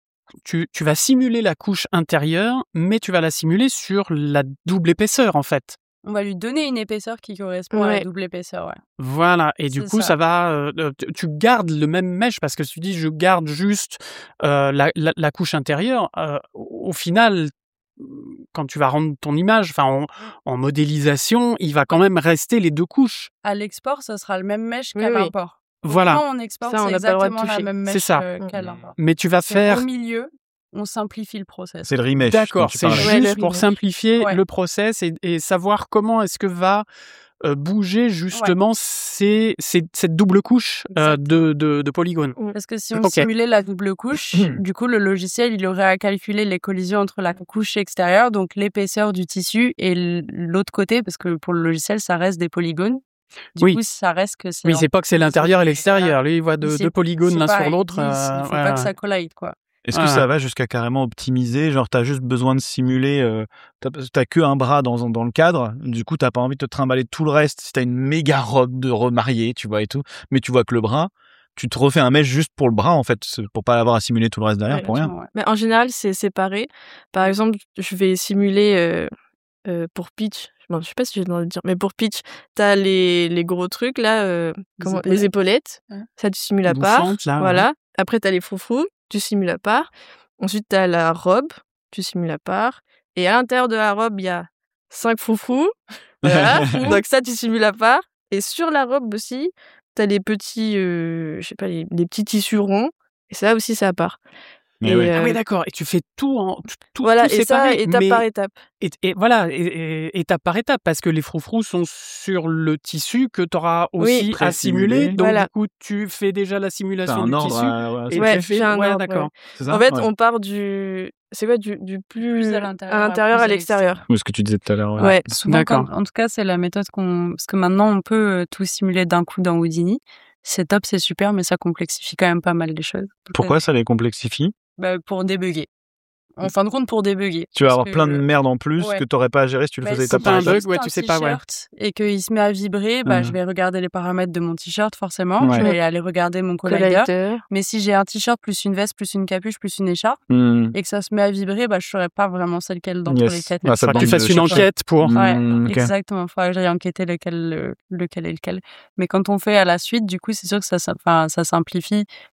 tu, tu vas simuler la couche intérieure, mais tu vas la simuler sur la double épaisseur en fait. On va lui donner une épaisseur qui correspond à la Ouais. double épaisseur, ouais. Voilà, et du C'est coup ça, ça. va, euh, euh, tu- tu gardes le même mesh parce que si tu dis je garde juste euh, la, la, la couche intérieure, euh, au au final, quand tu vas rendre ton image, enfin en, en modélisation, il va quand même rester les deux couches. À l'export, ça sera le même mesh Oui, qu'à oui. l'import. Donc, Voilà. Quand on exporte, Ça, on c'est n'a pas le droit de exactement la toucher. même C'est mesh ça. euh, qu'à Mm. l'import. Mais tu vas C'est faire. au milieu, on simplifie le process. C'est le remesh. D'accord, dont tu c'est parlais. Ouais, juste le pour remesh. simplifier Ouais. le process et, et savoir comment est-ce que va euh, bouger justement ces, ces- cette double couche euh, de, de, de polygones. Parce que si on Ok. simulait la double couche, du coup, le logiciel, il aurait à calculer les collisions entre la couche extérieure, donc l'épaisseur du tissu, et l- l'autre côté, parce que pour le logiciel, ça reste des polygones. Du Oui. coup, ça reste que c'est... Oui, en- c'est pas que c'est l'intérieur et l'extérieur. Lui, il voit deux, C'est- deux polygones c'est l'un pas- sur l'autre. il dit, euh, Il faut ouais, pas que ouais. ça collide, quoi. Est-ce que Ouais. ça va jusqu'à carrément optimiser? Genre, t'as juste besoin de simuler, euh, t'as, t'as que un bras dans, dans le cadre, du coup, t'as pas envie de te trimballer tout le reste. Si t'as une méga robe de remariée, tu vois, et tout, mais tu vois que le bras, tu te refais un mesh juste pour le bras, en fait, c'est pour pas avoir à simuler tout le reste derrière, Ouais, pour rien. Exactement, ouais. Mais en général, c'est séparé. Par exemple, je vais simuler euh, euh, pour Peach. Bon, je sais pas si j'ai le droit de le dire, mais pour Peach, t'as les, les gros trucs là, euh, comment- les épaulettes. Ouais. Ça, tu simules à part. Bouffantes, là, ouais. Voilà. Après, t'as les froufrous, tu simules à part. Ensuite, t'as la robe, tu simules à part. Et à l'intérieur de la robe, il y a cinq froufrous. Voilà. Donc ça, tu simules à part. Et sur la robe aussi, t'as les petits, euh, je sais pas, les, les petits tissus ronds. Et ça aussi, c'est à part. Mais Et, ouais. euh, Ah oui, d'accord. Et tu fais tout en tout, tout, voilà, tout et ça, séparé, étape mais- par étape. Et, et voilà, et, et- étape par étape, parce que les froufrous sont sur le tissu que tu auras Oui, aussi à pré-simulé. simuler. Donc Voilà. du coup, tu fais déjà la T'as simulation un du ordre tissu. à- ouais, Et c'est- Ouais, tu fais, j'ai un ouais, ordre, d'accord. ouais. c'est ça? En fait, Ouais. on part du... C'est quoi du, du plus... Plus à à l'intérieur, l'intérieur plus à à l'extérieur. Ou ce que tu disais tout à l'heure. ouais. Ouais. Souvent, D'accord. quand- en tout cas, c'est la méthode qu'on... Parce que maintenant, on peut euh, tout simuler d'un coup dans Houdini. C'est top, c'est super, mais ça complexifie quand même pas mal les choses. Pourquoi ça les complexifie? Bah, pour débugger. En fin de compte, pour débugger. Tu vas Parce avoir que- plein de merde en plus ouais. que t'aurais pas à gérer si tu le Bah, faisais si étape t'as par un étape. bug, j'ai ouais, juste tu un sais pas, ouais. t-shirt Et qu'il se met à vibrer, bah, Mhm. je vais regarder les paramètres de mon t-shirt, forcément. Ouais. Je vais aller regarder mon collider. Collider. Mais si j'ai un t-shirt plus une veste, plus une capuche, plus une écharpe, Hmm. et que ça se met à vibrer, bah, je saurais pas vraiment c'est lequel dans Yes. tous les quatre. Ah, ça Faudra que tu demande fasses de une chercher. enquête pour. Hmm, Ouais, ok. exactement. Il faudra que j'aille enquêter lequel, le- lequel est lequel. Mais quand on fait à la suite, du coup, c'est sûr que ça, ça, enfin, ça simplifie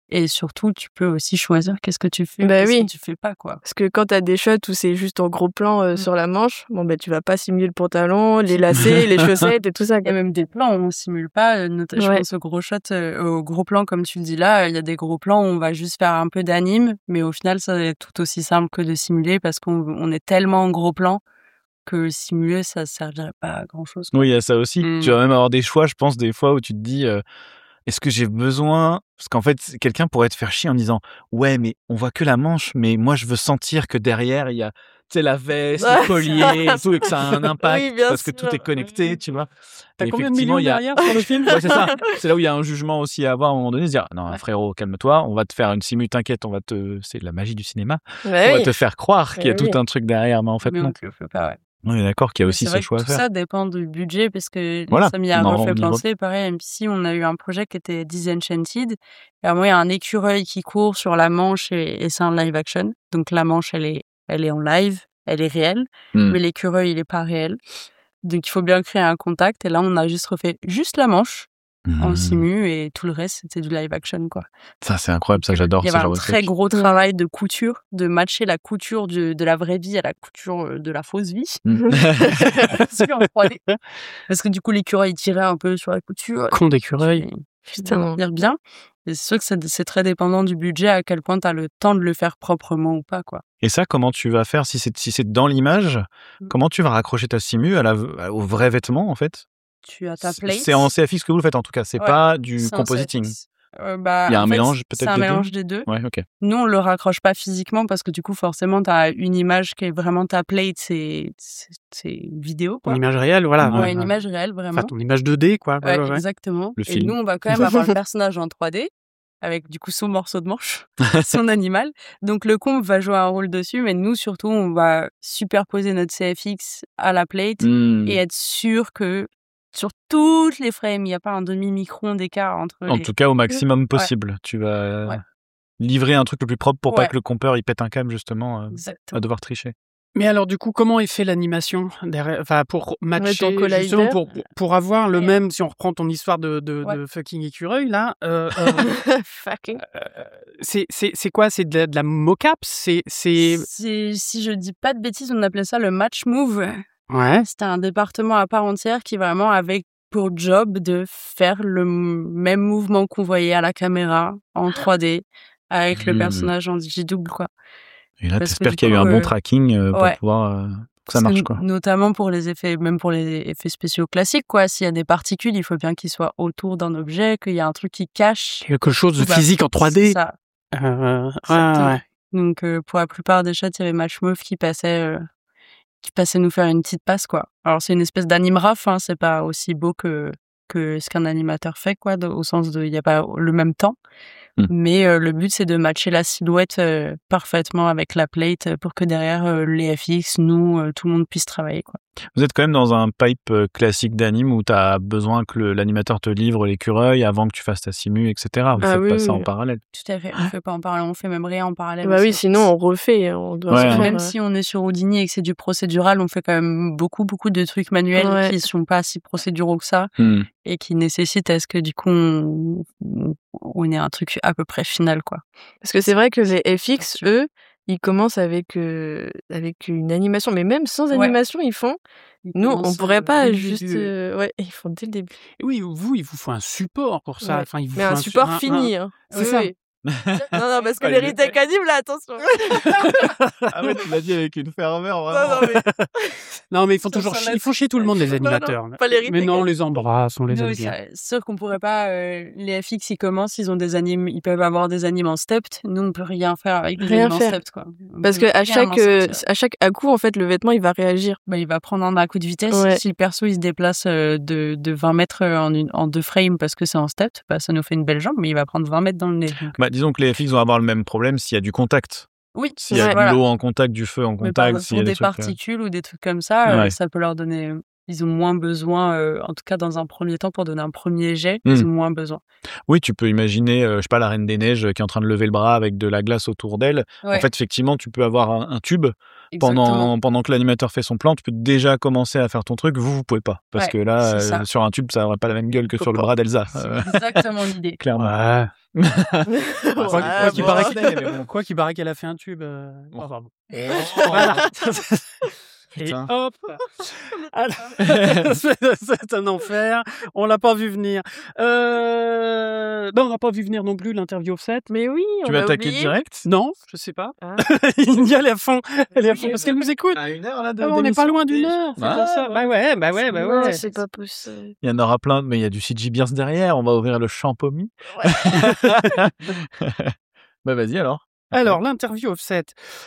Et surtout, tu peux aussi choisir qu'est-ce que tu fais, Bah qu'est-ce oui. que tu fais pas, quoi. Parce que quand t'as des shots où c'est juste en gros plan euh, Mm. sur la manche, bon bah tu vas pas simuler le pantalon, les lacets, les chaussettes et tout ça. Il y a même des plans où on simule pas. euh, not- Je Ouais. pense au gros shot, euh, au gros plan, comme tu le dis là. Il y a des gros plans où on va juste faire un peu d'anime, mais au final, ça est tout aussi simple que de simuler parce qu'on on est tellement en gros plan que simuler, ça servirait pas à grand chose. Oui, il y a ça aussi. Mm. Tu vas même avoir des choix, je pense, des fois où tu te dis euh, est-ce que j'ai besoin. Parce qu'en fait, quelqu'un pourrait te faire chier en disant ouais, mais on voit que la manche, mais moi, je veux sentir que derrière, il y a tu sais, la veste, le collier et tout, et que ça a un impact Oui, bien parce que tout sûr. est connecté, tu vois. T'as Et combien de effectivement, millions il y a- derrière sur le film Ouais, c'est ça. C'est là où il y a un jugement aussi à avoir à un moment donné, se dire non, frérot, calme-toi, on va te faire une simu, t'inquiète, on va te. C'est la magie du cinéma. Bah On va oui. te faire croire qu'il y a Mais tout oui. un truc derrière, mais en fait, Mais non. on le fait pas, ouais. On est d'accord qu'il y a Mais aussi c'est ce vrai que choix à tout faire. ça dépend du budget parce que Voilà, ça m'y a on en refait on y re- penser. Pareil, M C, on a eu un projet qui était Disenchanted. Et à moi, il y a un écureuil qui court sur la manche et, et c'est un live action. Donc la manche, elle est, elle est en live, elle est réelle, Hmm. mais l'écureuil, il est pas réel. Donc il faut bien créer un contact. Et là, on a juste refait juste la manche en Hmm. simu et tout le reste, c'était du live action, quoi. Ça, c'est incroyable, ça, j'adore Il y ce avait genre un de très truc. gros travail de couture, de matcher la couture de, de la vraie vie à la couture euh, de la fausse vie. Hmm. Celui en trois D. Parce que du coup, l'écureuil tirait un peu sur la couture. Con d'écureuil. Putain. Dire bien. Et c'est sûr que c'est, c'est très dépendant du budget, à quel point tu as le temps de le faire proprement ou pas, quoi. Et ça, comment tu vas faire si c'est si c'est dans l'image? Mm. Comment tu vas raccrocher ta simu à la, à- au vrai vêtement en fait? Tu as ta C'est- plate. C'est en C F X que vous le faites en tout cas. C'est Ouais, pas du c'est en compositing. C F X. Euh, bah, Il y a en un fait, mélange c'est peut-être un des deux. mélange des deux. Ouais, ok. Nous, on le raccroche pas physiquement parce que du coup, forcément, tu as une image qui est vraiment ta plate, c'est, c'est, c'est une vidéo, Ton quoi. image réelle, voilà. Ouais, ouais, une ouais. image réelle, vraiment. Enfin, ton image deux D, quoi. Ouais, Ouais, ouais, ouais. exactement. Le Et film. nous, on va quand même avoir le personnage en trois D, avec du coup son morceau de manche, son animal. Donc le comp va jouer un rôle dessus, mais nous, surtout, on va superposer notre C F X à la plate Hmm. et être sûr que sur toutes les frames, il n'y a pas un demi-micron d'écart entre En les... tout cas, au maximum possible. Tu vas euh, Ouais. livrer un truc le plus propre pour pas Ouais. que le compeur il pète un câble justement euh, à Exactement. devoir tricher. Mais alors, du coup, comment est fait l'animation derrière, enfin, pour matcher, ton collider. justement, pour, pour, pour avoir le Ouais. même, si on reprend ton histoire de, de, Ouais. de fucking écureuil, là, euh, euh, Fucking. c'est, c'est, c'est quoi? C'est de la, de la mocap? C'est, c'est, C'est- Si je dis pas de bêtises, on appelait ça le match move. ouais. C'était un département à part entière qui vraiment avait pour job de faire le m- même mouvement qu'on voyait à la caméra en trois D avec le Hmm. personnage en digidouble, quoi. Et là, Parce que t'espères du qu'il y a eu coup, un bon euh, tracking euh, pour ouais. pouvoir euh, que ça Parce que marche quoi. Notamment pour les effets, même pour les effets spéciaux classiques, quoi. S'il y a des particules, il faut bien qu'ils soient autour d'un objet, qu'il y a un truc qui cache. Quelque chose de Bah, physique en trois D. c'est ça. Euh, ouais, Exactement. ouais. Donc, euh, pour la plupart des shots, il y avait Matchmove qui passait, euh, qui passait nous faire une petite passe, quoi. Alors, c'est une espèce d'anime raf, hein, c'est pas aussi beau que, que ce qu'un animateur fait, quoi, de- au sens de, il n'y a pas le même temps. Mm. Mais euh, le but, c'est de matcher la silhouette euh, parfaitement avec la plate euh, pour que derrière, euh, les F X, nous, euh, tout le monde puisse travailler, quoi. Vous êtes quand même dans un pipe euh, classique d'anime où t'as besoin que le- l'animateur te livre l'écureuil avant que tu fasses ta simu, et cetera. Vous Ah faites oui, pas ça oui. en parallèle. Tout à fait. On fait pas en parallèle, on fait même rien en parallèle. Bah aussi. oui, sinon on refait. On doit Ouais. se Parce que faire, même euh, si on est sur Houdini et que c'est du procédural, on fait quand même beaucoup, beaucoup de trucs manuels Ouais. qui sont pas si procéduraux que ça Hmm. et qui nécessitent à ce que du coup on, on ait un truc à peu près final, quoi. Parce que c'est vrai que les F X, sûr. eux, ils commencent avec, euh, avec une animation. Mais même sans Ouais. animation, ils font. Nous, on commencent, pourrait euh, pas dès le juste. début. euh, Ouais, ils font dès le début. Et oui, vous, il vous faut un support pour ça. Ouais. Enfin, il vous Mais faut un su- support un- fini. un- Hein. C'est Oui, ça. oui. Non, non, parce que Ouais, les le- retake anime, là, attention. Ah ouais, tu l'as dit avec une ferveur Non, vraiment. non, mais. Non, mais ils font Ça toujours sent chier, la- ils font chier tout le monde, les Non, non, animateurs. pas les mais non, on retakes. les embrasse, on les Nous, aime bien. c'est sûr qu'on pourrait pas. euh, les F X, ils commencent, ils ont des animes, ils peuvent avoir des animes en stepped. Nous, on peut rien faire avec des Rien animes en faire. stepped, quoi. On Parce peut que à rien chaque, en euh, sortir. à chaque à-coup, en fait, le vêtement, il va réagir. Bah, il va prendre un coup de vitesse. Ouais. Si le perso il se déplace euh, de, de vingt mètres en, une, en deux frames parce que c'est en step, bah, ça nous fait une belle jambe, mais il va prendre vingt mètres dans le nez. Donc, Bah, disons que les F X vont avoir le même problème s'il y a du contact. oui, S'il y a Ouais. de voilà. l'eau en contact, du feu en Mais par contact, contre, s'il y pour a des, des, trucs. euh, particules ou des trucs comme ça, euh, Ouais. ça peut leur donner. Ils ont moins besoin, euh, en tout cas dans un premier temps, pour donner un premier jet, Mm. ils ont moins besoin. Oui, tu peux imaginer, euh, je sais pas, la Reine des Neiges euh, qui est en train de lever le bras avec de la glace autour d'elle. Ouais, En fait, effectivement, tu peux avoir un, un tube exactement. pendant, pendant que l'animateur fait son plan. Tu peux déjà commencer à faire ton truc. Vous, vous pouvez pas. Parce Ouais, que là, c'est ça. euh, sur un tube, ça aurait pas la même gueule que Faut sur le pas. bras d'Elsa. C'est euh, exactement l'idée. clairement. Ouais. Bah, Quoi, ça- quoi qu'il bon, paraît, Disney, mais bon. quoi qu'il paraît qu'elle a fait un tube. euh, Bon. enfin, bon. Oh, Voilà. Et putain. hop. Alors, c'est c'est un enfer. On l'a pas vu venir. Euh... Ben, on n'a pas vu venir non plus l'interview Offset. Mais oui, Tu on vas l'a attaquer oublié. direct Non, je sais pas. Ah. Il y a à fond. Elle est à fond parce qu'elle nous écoute. À une heure là de Ah, on n'est pas d'émission. loin d'une heure. C'est Ah, pour ça. Bah ouais, bah ouais, bah Non, ouais. c'est pas possible. Il y en aura plein, mais il y a du C G Beers derrière. On va ouvrir le champomis. Bah vas-y alors. Alors, l'interview Offset.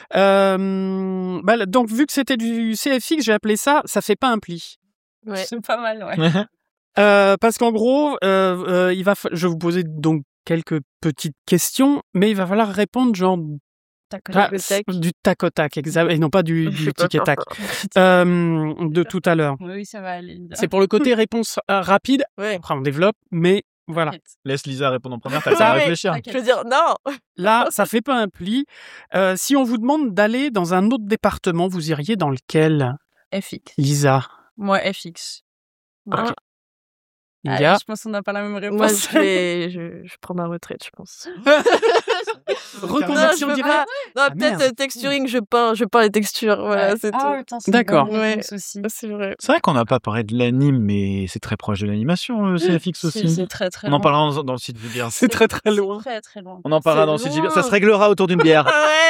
Euh, bah, là, donc, vu que c'était du C F X, j'ai appelé ça « ça fait pas un pli Ouais. C'est pas mal, ouais. euh, ». Parce qu'en gros, euh, euh, il va fa- je vais vous poser donc quelques petites questions, mais il va falloir répondre genre Tac, ah, tac, tac. du tac au tac, exact, et non pas du, Je du sais pas tic et tac faire euh, de tout à l'heure. Oui, ça va aller. C'est pour le côté réponse euh, rapide. Ouais. Après, on développe, mais voilà. Laisse Lisa répondre en première. T'as le temps Ah de ouais, réfléchir. Je veux dire, non. Là, ça fait pas un pli. Euh, si on vous demande d'aller dans un autre département, vous iriez dans lequel, F X. Lisa? Moi, F X. Ok. Ah, Ah, Lia? je pense qu'on n'a pas la même moi, réponse. je, vais... je... je prends ma retraite, je pense. Reconversion non, je peux directe? pas. Non, Ah, peut-être merde. euh, texturing, je peins, je peins les textures. Voilà, Ouais. c'est Ah, tout. putain, c'est D'accord. une bonne Ouais. réponse aussi. C'est vrai. C'est vrai qu'on n'a pas parlé de l'anime, mais c'est très proche de l'animation, le C F X C'est aussi. c'est très très On en loin. parlera dans, dans le site du bière. C'est très très loin. C'est très très loin. On en parlera C'est dans le site du bière. Ça loin. se réglera autour d'une bière.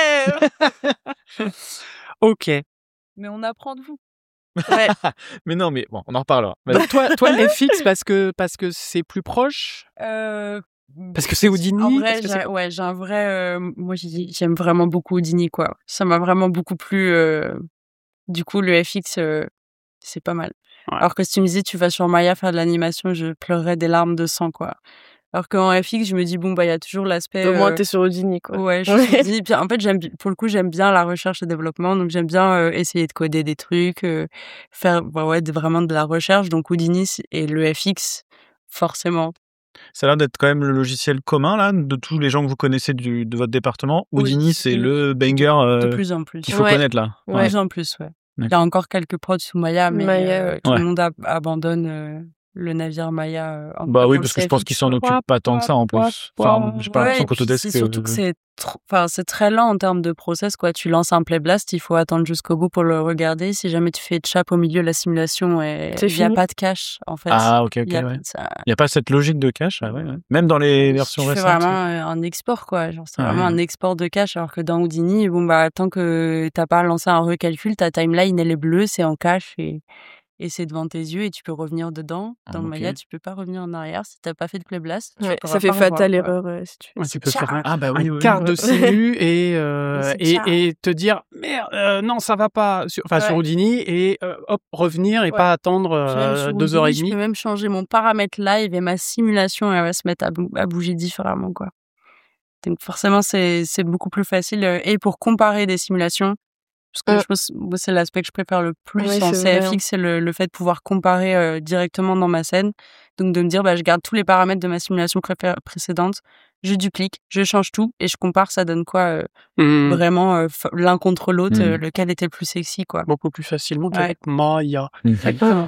Ouais. Ok. Mais on apprend de vous. Ouais. Mais non, mais bon, on en reparlera. Vas-y. Donc toi, toi F X parce que parce que c'est plus proche, Euh, parce que c'est Houdini. En parce vrai, que j'ai c'est- ouais, j'ai un vrai. euh, moi, j'ai- j'aime vraiment beaucoup Houdini, quoi. Ça m'a vraiment beaucoup plu. euh, Du coup, le F X, euh, c'est pas mal. Ouais. Alors que si tu me disais, tu vas sur Maya faire de l'animation, je pleurerais des larmes de sang, quoi. Alors qu'en F X, je me dis, bon, bah, il y a toujours l'aspect. Au moins, euh, t'es sur Houdini, quoi. Ouais, je Ouais. suis dit, puis en fait, j'aime, bi- pour le coup, j'aime bien la recherche et développement, donc j'aime bien euh, essayer de coder des trucs, euh, faire bah ouais, de- vraiment de la recherche. Donc Houdini c'est- et le F X, forcément. Ça a l'air d'être quand même le logiciel commun là de tous les gens que vous connaissez du, de votre département. Oui, Houdini, c'est oui. le banger De euh, plus en plus. qu'il faut Ouais. connaître là. De Ouais. plus en plus, ouais. Il y a D'accord. encore quelques prods sous Maya, mais Maya, euh, ouais. tout Ouais. le monde ab- abandonne euh, le navire Maya. euh, en- Bah oui, dans parce le que je pense C F X. qu'ils s'en occupent pas tant que ça en plus. Enfin, j'ai pas Ouais, l'impression et puis qu'Autodesk. c'est surtout que c'est trop- enfin c'est très lent en termes de process, quoi. Tu lances un playblast, il faut attendre jusqu'au bout pour le regarder. Si jamais tu fais de chap au milieu, la simulation, et C'est il y a fini. pas de cache en fait. Ah ok ok Il y a, ouais. ça- Il y a pas cette logique de cache, ah ouais, ouais. Même dans les versions tu fais récentes. vraiment euh, un export, quoi. Genre c'est Ah vraiment ouais. un export de cache, alors que dans Houdini, bon bah tant que t'as pas lancé un recalcul, ta timeline elle est bleue, c'est en cache et et c'est devant tes yeux et tu peux revenir dedans. Ah, Dans le ok. Maya, tu peux pas revenir en arrière si t'as pas fait de playblast. tu Ouais, pourras ça fait pas revoir, fatal quoi. erreur, euh, si tu Ouais, tu peux faire un, Ah bah un oui, oui. quart de Ouais. simu et, euh, Mais c'est et, ça. et te dire merde, euh, non, ça va pas. Sur, enfin, sur Ouais. Houdini et euh, hop, revenir et Ouais. pas attendre Puis même euh, sur deux heures et Houdini, Je demie. peux même changer mon paramètre live et ma simulation, elle va se mettre à, bou- à bouger différemment, quoi. Donc forcément, c'est c'est beaucoup plus facile. euh, Et pour comparer des simulations, parce que Mm. je pense moi, c'est l'aspect que je préfère le plus Oui, en c'est vrai. C F X, c'est le, le fait de pouvoir comparer euh, directement dans ma scène. Donc de me dire, bah, je garde tous les paramètres de ma simulation préfé- précédente, je duplique, je change tout et je compare, ça donne quoi euh, Hmm. vraiment euh, f- l'un contre l'autre, Mm. euh, lequel était le plus sexy, quoi. Beaucoup plus facilement Ouais. qu'avec Maya. Exactement.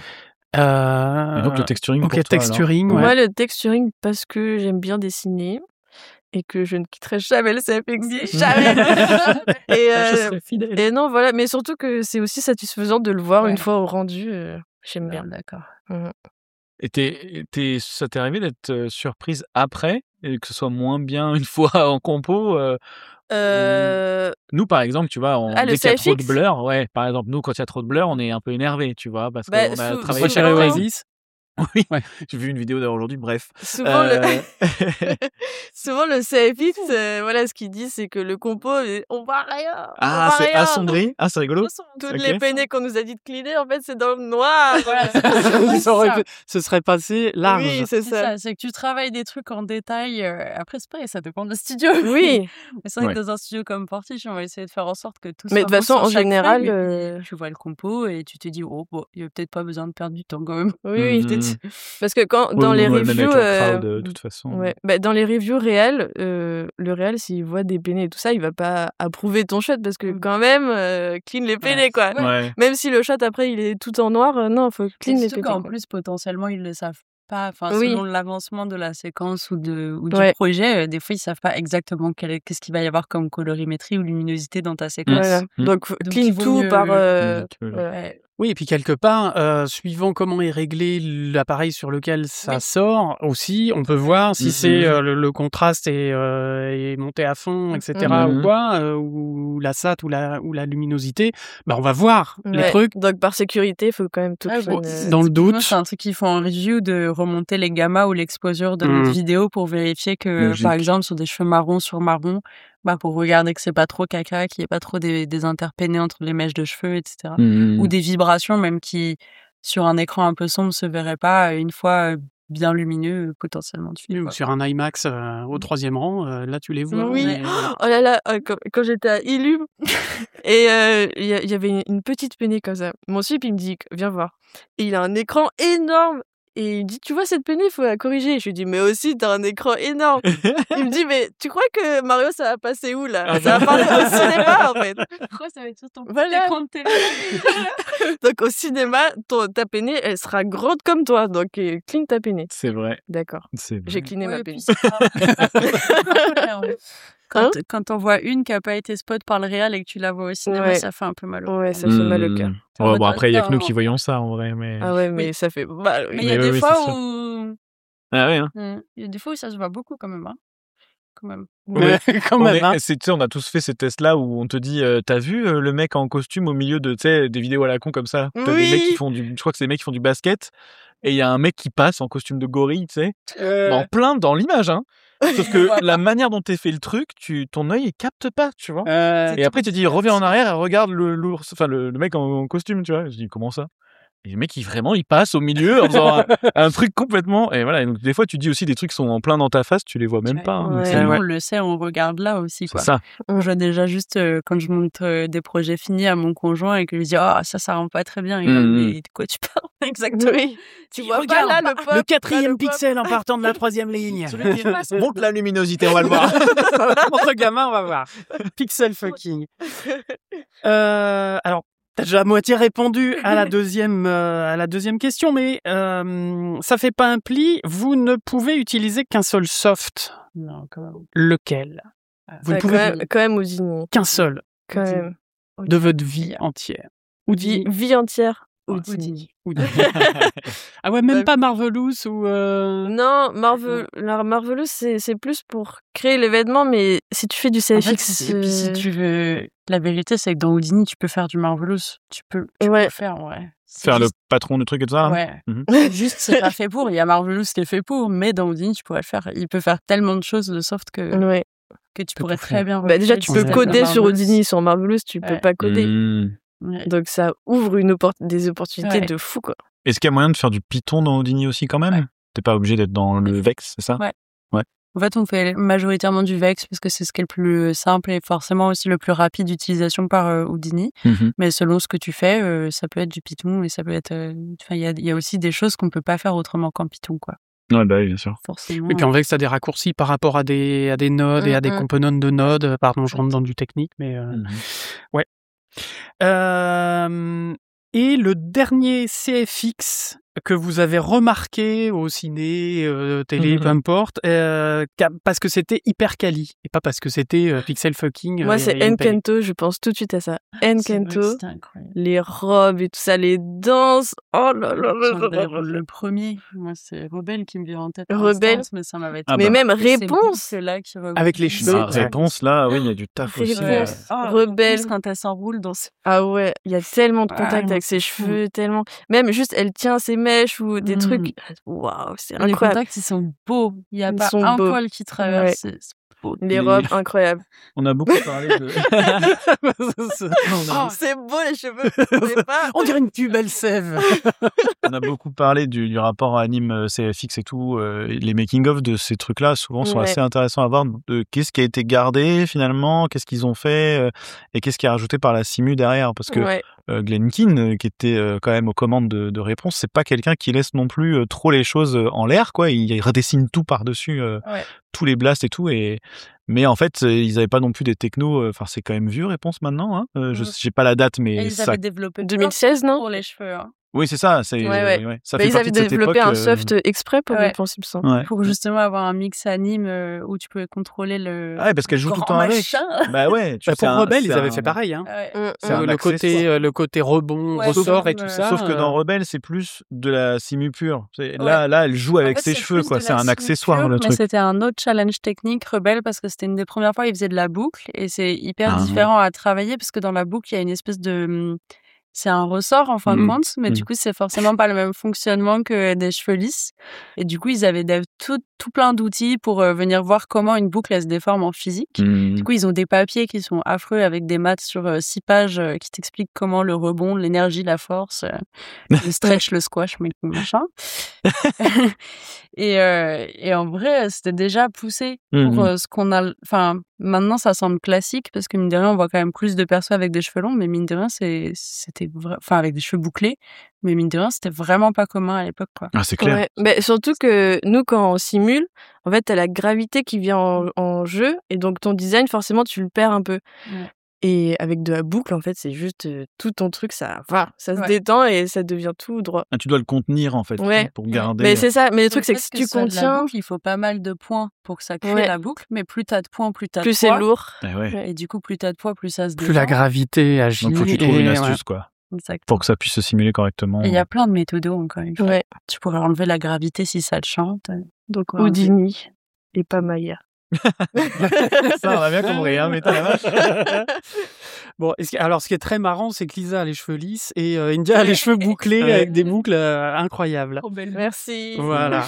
Euh, Et donc le texturing ok, pour toi, alors. texturing, ouais. Moi, le texturing, parce que j'aime bien dessiner et que je ne quitterai jamais le C F X. Jamais. et, Je euh, serais fidèle. et non, voilà. Mais surtout que c'est aussi satisfaisant de le voir Ouais. une fois au rendu. euh, j'aime bien. D'accord. Mhm. Et t'es, t'es, ça t'est arrivé d'être euh, surprise après et que ce soit moins bien une fois en compo euh, Euh, Nous, par exemple, tu vois, on, Ah, le dès qu'il y a trop de C F X? blur, ouais, par exemple, nous, quand il y a trop de blur, on est un peu énervé, tu vois, parce Bah, qu'on a sou- travaillé souvent- sur Préféré Souvent- Oasis. Oui, Ouais. j'ai vu une vidéo d'ailleurs aujourd'hui, bref. Souvent, Euh, le... Souvent, le C F X, euh, voilà, ce qu'il dit, c'est que le compo, euh, on voit rien. on Ah, voit c'est rien. assombri. Ah, c'est rigolo. Toutes Ok. les peinées qu'on nous a dit de cleaner, en fait, c'est dans le noir. Voilà, c'est Ça aurait ça. pu- ce serait passé large. Oui, c'est C'est ça. ça, c'est que tu travailles des trucs en détail. euh, Après, c'est pareil, ça dépend de studio. Oui, Mais c'est vrai Ouais. que dans un studio comme Fortiche, on va essayer de faire en sorte que tout mais soit de beau toute façon, sur en chaque général, frame, et puis euh, tu vois le compo et tu te dis, oh, bon, il n'y a peut-être pas besoin de perdre du temps quand même. oui, oui. Mhm. Peut-être. Parce que quand, Ouais, dans ou les même avec reviews, leur euh, crowd, de toute façon. ouais, bah, dans les reviews réelles, euh, le réel, s'il voit des peinées et tout ça, il va pas approuver ton shot parce que Mm. quand même, euh, clean les peinées, quoi. Ouais. Même si le shot après il est tout en noir, euh, non, faut Et clean les surtout peinées. qu'en quoi. plus, potentiellement, ils le savent pas, enfin, Oui. selon l'avancement de la séquence ou de ou du Ouais. projet, heu, des fois, ils savent pas exactement quel est qu'est-ce qu'il va y avoir comme colorimétrie ou luminosité dans ta Mmh. séquence. Voilà. Mmh. Donc, f Donc clean il vaut tout mieux par, heu, Vite, euh, voilà. ouais. Oui, et puis quelque part, heu, suivant comment est réglé l'appareil sur lequel ça Oui. sort aussi, on peut voir si Mmh c'est, mh. heu, le le contraste est, heu, est monté à fond et Mmh cetera ou mh. quoi, heu, ou la sat ou la ou la luminosité. Bah, on va voir les Ouais. trucs Donc par sécurité, il faut quand même tout Ouais, que ce bah, soit c'est une, dans le typiquement, doute. c'est un truc qu'ils font en review, de remonter les gammas ou l'exposure de notre Mmh. vidéo pour vérifier que, par Logique. exemple, sur des cheveux marron sur marron, bah, pour regarder que c'est pas trop caca, qu'il y ait pas trop des des interpénés entre les mèches de cheveux et cetera. Mmh Ou mh. des vibrations même qui, sur un écran un peu sombre, se verraient pas, une fois, heu, bien lumineux, heu, potentiellement dessus, Oui, ou quoi. sur un IMAX, heu, au troisième rang, heu, là, tu les vois, Oui. mais voilà. Oh là là, heu, quand quand j'étais à Illum et heu, il y a il y avait une une petite peinée comme ça. Mon sup, il me dit: «Viens voir» et il a un écran énorme et il me dit: «Tu vois cette peinée, il faut la corriger». Je lui dis: «Mais aussi, tu as un écran énorme». Il me dit: «Mais tu crois que Mario, ça va passer où là? Ah Ça va non. parler au cinéma, en fait». Pourquoi ça va être sur ton petit Voilà. écran de télé? Donc au cinéma, ton ta peinée, elle sera grande comme toi, donc heu, clean ta peinée. C'est vrai, D'accord. c'est J'ai vrai. cleané Oui, ma et peinée. puis c'est pas Hein? quand quand tu en vois une qui a pas été spot par le réal et que tu la vois au cinéma, Ouais. ça fait un peu mal au Ouais, cœur. ça fait mal au cœur. Mmh. Tu es en Ouais, mode: bon, après, il y a que nous «Attends». qui voyons ça, en vrai, mais Ah ouais, Oui. mais ça fait mal, oui. Mais il y a mais des oui, oui, c'est fois sûr. où Ah ouais, hein? mmh, il y a des fois où ça se voit beaucoup quand même, hein, quand même. Ouais. Quand On même, est hein. c'est tu sais, on a tous fait ces tests-là où on te dit, heu: «Tu as vu, heu, le mec en costume au milieu de, tu sais, des vidéos à la con comme ça?» Tu as des mecs qui Oui! font du je crois que c'est des mecs qui font du basket et il y a un mec qui passe en costume de gorille, tu sais, mais en Heu, plein dans l'image, hein. Sauf On que voit la pas. manière dont tu fait le truc, tu ton œil, il capte pas, tu vois? heu, C'est Et trop après tu dis: «Reviens en petit. arrière et regarde le l'ours», enfin le le mec en en costume, tu vois? Je dis: «Comment ça?» Et le mec, il vraiment, il passe au milieu en faisant un un truc complètement et voilà et donc des fois, tu dis aussi des trucs qui sont en plein dans ta face, tu les vois même Ouais. pas, hein, donc Ouais. c'est Et nous, ouais. on le sait, on regarde là aussi, c'est quoi. ça. Mmh. Je vois déjà juste, heu, quand je montre, heu, des projets finis à mon conjoint et que je lui dis: «Ah ça, ça rend pas très bien». Il est là: Mmh mh. «Mais de quoi tu parles exactement?» Oui. Tu Dis, vois pas regarde, là le pop? le Là, quatrième le pop? pixel en partant de la troisième ligne. Tu lui dis: «Monte la luminosité, on va le voir». Montre gamin, on va voir. Pixel fucking. Heu, alors, tu as déjà à moitié répondu à la deuxième, heu, à la deuxième question, mais hem, ça fait pas un pli. Vous ne pouvez utiliser qu'un seul soft. Non, quand même. Lequel? Vous ne Ouais, quand pouvez même quand même Houdini, qu'un seul quand Houdini. même. de votre vie Yeah. entière. Vie vie entière, Ouais, Houdini. Houdini. Ah ouais, même Bah, pas Marvelous ou heu Non, Marvel la Marvelous, c'est c'est plus pour créer l'événement, mais si tu fais du En fait, C F X, si et puis si heu tu veux la vérité, c'est que dans Houdini, tu peux faire du Marvelous. Tu peux tu peux Ouais. le faire, en vrai. C'est Faire le juste patron du truc et tout ça, là? ouais. Mmh. C'est juste, c'est pas fait pour. Il y a Marvelous qui est fait pour, mais dans Houdini, tu pourrais le faire. Il peut faire tellement de choses, le soft, que Ouais. que tu Peut pourrais tout très faire. bien Bah, déjà, recréer le tu peux système de coder sur Marvelous. Houdini, sur Marvelous, tu peux Ouais. pas coder. Mmh. Ouais. Donc ça ouvre une oppor des opportunités Ouais. de fou, quoi. Est-ce qu'il y a moyen de faire du Python dans Houdini aussi quand même? Ouais. Tu es pas obligé d'être dans le Vex, c'est ça? Ouais. Ouais. En fait, on fait majoritairement du Vex parce que c'est ce qui est le plus simple et forcément aussi le plus rapide d'utilisation par, heu, Houdini. Mmh. Mais selon ce que tu fais, heu, ça peut être du Python et ça peut être, heu, enfin, il y a il y a aussi des choses qu'on peut pas faire autrement qu'en Python, quoi. Ouais, bah oui, bien sûr. Forcément. et puis en Vex, tu as des raccourcis par rapport à des à des nodes et à des Mmh mh. components de nodes. Pardon, je rentre dans du technique, mais heu, Mmh. ouais. Hem et le dernier C F X que vous avez remarqué au ciné, heu, télé, peu Mmh. importe, heu, qu'a parce que c'était hyper quali et pas parce que c'était, heu, pixel fucking, heu, Moi, et c'est et une peinée. Enkento, je pense tout de suite à ça. C'est vrai que Enkento, c'était incroyable. les robes et tout ça, les danses. Oh là là là Tiens, là là d'ailleurs, là là. le premier, moi, c'est Rebelle qui me vient en tête à Rebelle. l'instant, mais ça m'avait Ah Mais bah. même Et ces Réponse, boucles-là qui Avec les rebondissent. cheveux, Bah, ouais. réponse là, oui, il y a du taf aussi. Réponse. euh. Ouais. Ah, Rebelle. Réponse quand elle s'enroule dans ses Ah ouais, il y a tellement de Ah contact non, avec c'est ses fou. cheveux, tellement. Même juste, elle tient ses mèches ou des Mmh. trucs. Waouh, c'est Les incroyable. contacts, ils sont beaux. Il y a Ils pas sont un beaux. poil qui traverse. Ouais. C'est c'est beau. Les Les- robes, incroyables. On a beaucoup parlé de. Oh, C'est beau les cheveux. C'est pas. on dirait une pub Elseve. On a beaucoup parlé du, du rapport anime euh, C F X et tout. euh, les making-of de ces trucs-là, souvent, sont Ouais. assez intéressants à voir. De qu'est-ce qui a été gardé finalement, qu'est-ce qu'ils ont fait euh, et qu'est-ce qui est rajouté par la simu derrière. Parce que Ouais. euh, Glenn Keane, euh, qui était euh, quand même aux commandes de, de réponse, c'est pas quelqu'un qui laisse non plus euh, trop les choses euh, en l'air, quoi. Il, il redessine tout par-dessus, euh, Ouais. tous les blasts et tout. Et mais en fait, euh, ils avaient pas non plus des technos. Enfin, c'est quand même vieux réponse maintenant. Hein. Euh, je Mhm. j'ai pas la date, Et mais ils ça. avaient développé deux mille seize, plein de non pour les cheveux. Hein. Oui, c'est ça. C'est, Ouais, ouais. ouais, ça Bah, fait ils partie avaient de cette développé époque. un euh, soft exprès pour Ouais. Dépense, il me semble. Ouais. Pour justement avoir un mix anime euh, où tu pouvais contrôler le. Ah ouais, parce qu'elle joue tout le grand temps avec. machin. Bah ouais. Tu Bah, c'est pour un- Rebelle, c'est ils avaient un- fait pareil. Hein. Ouais. Mm, C'est mm. un le, côté, accessoire. euh, le côté rebond, Ouais, ressort sauf et tout que- ça. Sauf que euh, dans Rebelle, c'est plus de la simu pure. C'est- Ouais. Là, là, elle joue avec En fait, ses c'est cheveux, plus quoi. de C'est la un accessoire, signature, le mais truc. c'était un autre challenge technique rebelle parce que c'était une des premières fois où il faisait de la boucle et c'est hyper Ah. différent à travailler parce que dans la boucle il y a une espèce de hum, c'est un ressort en fin de Mhm. compte, mais Mhm. du coup c'est forcément pas le même fonctionnement que des cheveux lisses et du coup ils avaient dev- tout, tout plein d'outils pour euh, venir voir comment une boucle elle se déforme en physique. Mhm. Du coup, ils ont des papiers qui sont affreux avec des maths sur euh, six pages euh, qui t'expliquent comment le rebond, l'énergie, la force, euh, le stretch, le squash, mais le machin. et, euh, et en vrai, c'était déjà poussé pour Mhm. euh, ce qu'on a. Enfin, maintenant, ça semble classique parce que mine de rien, on voit quand même plus de persos avec des cheveux longs, mais mine de rien, c'est, c'était vrai. Enfin, avec des cheveux bouclés, mais mine de rien, c'était vraiment pas commun à l'époque, quoi. Ah, c'est clair. Ouais. Mais surtout que nous, quand on simule, en fait, t'as la gravité qui vient en, en jeu, et donc ton design, forcément, tu le perds un peu. Ouais. Et avec de la boucle, en fait, c'est juste euh, tout ton truc, ça va, ça se Ouais. détend et ça devient tout droit. Ah, tu dois le contenir, en fait, Ouais. pour garder. Mais c'est ça, mais le Le truc, c'est fait que si que tu ce soit de la contiens, boucle, il faut pas mal de points pour que ça crée Ouais. la boucle, mais plus t'as de points, plus t'as de plus c'est poids. lourd. Eh ouais. Et du coup, plus t'as de poids, plus ça se Plus la détend. gravité agit. Donc, faut que tu trouves et, une ouais. astuce, quoi, Exactement. pour que ça puisse se simuler correctement. Et il y a plein de méthodos, encore une fois. Ouais. Tu pourrais enlever la gravité si ça te chante. Donc, ouais, Houdini et pas Maya. Ça, on a bien compris, hein, mais t'as la vache. Bon, est-ce que- alors ce qui est très marrant, c'est que Lisa a les cheveux lisses et euh, India a les cheveux bouclés Ouais. avec des boucles euh, incroyables. Trop belle. Merci. Voilà.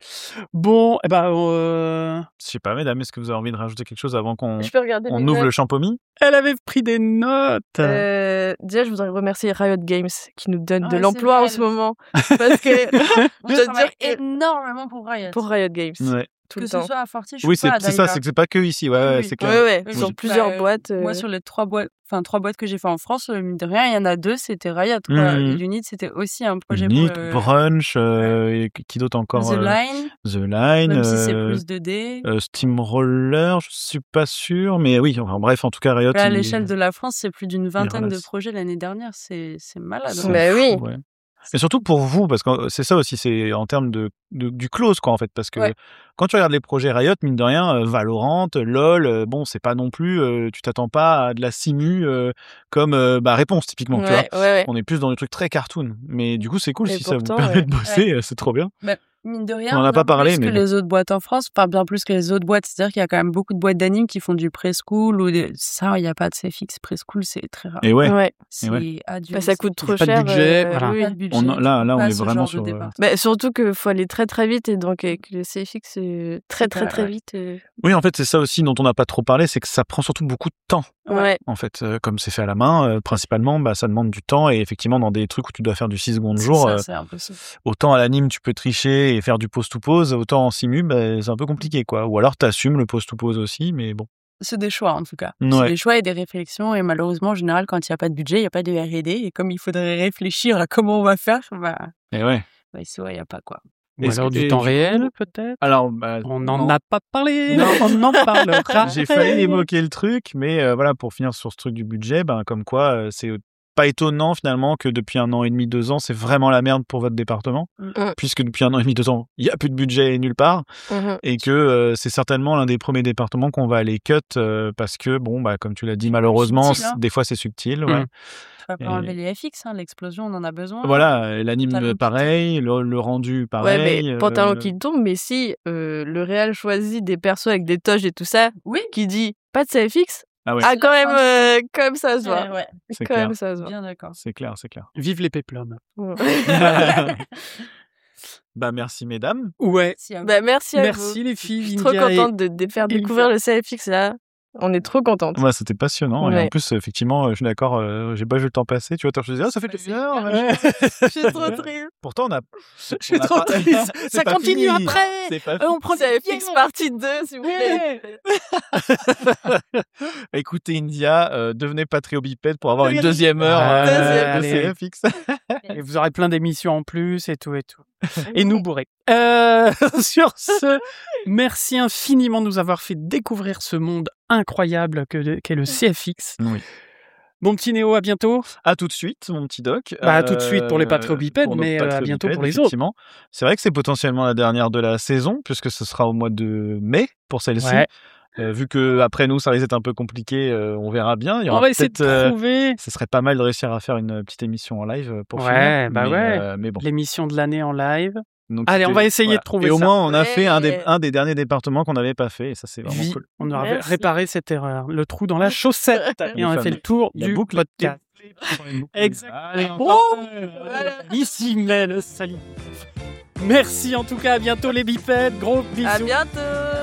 Bon, eh ben, euh, Je sais pas, mesdames, est-ce que vous avez envie de rajouter quelque chose avant qu'on Je peux regarder on les ouvre notes. le champomis? elle avait pris des notes. Euh, déjà, je voudrais remercier Riot Games qui nous donne Ouais, de c'est l'emploi vrai, en ce elle. moment. Parce que Moi, je je dois travaille dire que énormément pour Riot. pour Riot Games, Ouais. tout que le ce temps. soit à Fortiche Oui, ou c'est pas à c'est ça, Diver. c'est que c'est pas que ici, ouais, ouais, Oui, c'est oui. clair. Ouais, ouais, Oui, sur oui. plusieurs Bah, boîtes. euh, Moi, sur les trois boîtes, enfin trois boîtes que j'ai fait en France, euh, mine de rien, il y en a deux, c'était Riot. Quoi. Mhm. Et Unit, c'était aussi un projet Unit, pour le... Brunch, euh, et qui d'autre encore? The euh, Line, The Line, même si c'est euh, plus deux D. euh, Steamroller, je suis pas sûr, mais oui, enfin bref, en tout cas, Riot. Là, à il- l'échelle de la France, c'est plus d'une vingtaine de relaxe. projets l'année dernière. C'est c'est malade. c'est hein. Bah fou, oui. ouais. Et surtout pour vous, parce que c'est ça aussi, c'est en termes de, de- du close, quoi, en fait, parce que Ouais. quand tu regardes les projets Riot, mine de rien, euh, Valorant, LoL, euh, bon, c'est pas non plus, euh, tu t'attends pas à de la simu euh, comme euh, bah, Réponse, typiquement, tu vois. Ouais, ouais, ouais. On est plus dans des trucs très cartoon, mais du coup, c'est cool Et si ça vous pourtant, permet ouais. de bosser, euh, c'est trop bien. Bah, mine de rien, On en a bien pas parlé, plus mais que bon. les autres boîtes en France, enfin bien plus que les autres boîtes, c'est-à-dire qu'il y a quand même beaucoup de boîtes d'anime qui font du preschool ou des... ça, il n'y a pas de C F X preschool, c'est très rare. Et ouais, Ouais. C'est ouais. adulte. Bah, ça coûte trop pas de cher. budget, euh, voilà. oui. Pas de budget, On en- tu là- peux là, on pas est ce vraiment genre sur, de euh, département. Bah, surtout qu'il faut aller très très vite et donc avec le C F X, euh, très très Ouais, très ouais. vite. euh, Oui, en fait, c'est ça aussi dont on n'a pas trop parlé, c'est que ça prend surtout beaucoup de temps. Ouais. En fait, Euh, comme c'est fait à la main, euh, principalement, bah, ça demande du temps. Et effectivement, dans des trucs où tu dois faire du six secondes C'est jour, ça, euh, c'est impossible. autant à l'anime, tu peux tricher et faire du pose-to-pose, autant en simu, bah, c'est un peu compliqué, quoi. Ou alors, t'assumes le pose-to-pose aussi, mais bon. C'est des choix, en tout cas. Ouais. C'est des choix et des réflexions. Et malheureusement, en général, quand il n'y a pas de budget, il n'y a pas de R et D. Et comme il faudrait réfléchir à comment on va faire, bah, Et ouais. bah soit il n'y a pas quoi. Ou Est-ce alors que- du et temps du réel, coup- peut-être. Alors, bah, On non. n'en a pas parlé. Non. On en parlera. J'ai failli évoquer le truc, mais euh, voilà, pour finir sur ce truc du budget, ben, comme quoi, euh, c'est pas étonnant finalement que depuis un an et demi, deux ans, c'est vraiment la merde pour votre département, Mm. puisque depuis un an et demi, deux ans, il y a plus de budget nulle part, Mhm. et que euh, c'est certainement l'un des premiers départements qu'on va aller cut euh, parce que bon, bah comme tu l'as dit, malheureusement, Subtil, hein. c- des fois c'est subtil, ouais. Mm. Tu vas pas Et- enlever les F X, hein, l'explosion, on en a besoin. Voilà, et l'anime Pantalon qui pareil, le, le rendu pareil. Ouais, mais pantalon euh, qui tombe, mais si euh, le réel choisit des persos avec des toges et tout ça, Oui. qui dit pas de C F X, Ah ouais, ah C'est quand la même, fin euh, quand même ça se voit. Ouais, ouais, c'est Quand clair. même ça se voit. bien d'accord. C'est clair, c'est clair. Vive les péplums. Ouais. Bah merci mesdames. Ouais. Si, à vous. Bah, merci à Merci vous. les Je filles. suis trop India et- contente de, de faire et découvrir Lisa. le C F X là. On est trop contente. Ouais, c'était passionnant. Et Ouais. en plus, effectivement, euh, je suis d'accord, euh, j'ai pas vu le temps passer. Tu vois, je te disais, ah, ça fait Ouais, deux c'est heures. hyper ouais. Je suis trop triste. Pourtant, on a. Je suis on a trop pas- triste. C'est Ça pas continue fini. après. C'est pas Euh, on prend C des F X partie deux, s'il vous plaît. Écoutez, India, euh, devenez Patreon-bipède pour avoir une deuxième heure Ah, euh, de allez. C F X. Et vous aurez plein d'émissions en plus et tout et tout. Et nous bourrés. Euh, sur ce, merci infiniment de nous avoir fait découvrir ce monde incroyable que, qu'est le C F X. Oui. Bon petit Néo, à bientôt. À tout de suite, mon petit doc. Bah, à tout de suite pour les patriobipèdes, pour nos mais, euh, à bientôt patriobipèdes, pour les autres. effectivement. C'est vrai que c'est potentiellement la dernière de la saison, puisque ce sera au mois de mai pour celle-ci. Ouais. Euh, vu que après nous, ça risque d'être un peu compliqué, euh, on verra bien. Il y On aura va essayer de peut-être, euh, trouver ce serait pas mal de réussir à faire une petite émission en live euh, pour Ouais, finir. bah mais, ouais. euh, mais bon. l'émission de l'année en live. Donc, Allez, on c'était- va essayer voilà. de trouver Et au ça. moins, on a fait un des, Ouais. un des derniers départements qu'on n'avait pas fait, et ça, c'est vraiment Vie. cool. On aura Merci. réparé cette erreur. Le trou dans la chaussette. Et Le on a fait fameux. le tour La du boucle podcast. Exact. Exact. Allez, Bon, encore. voilà. Ici, mais le salut. Merci en tout cas. À bientôt les bipèdes. Gros bisous. À bientôt.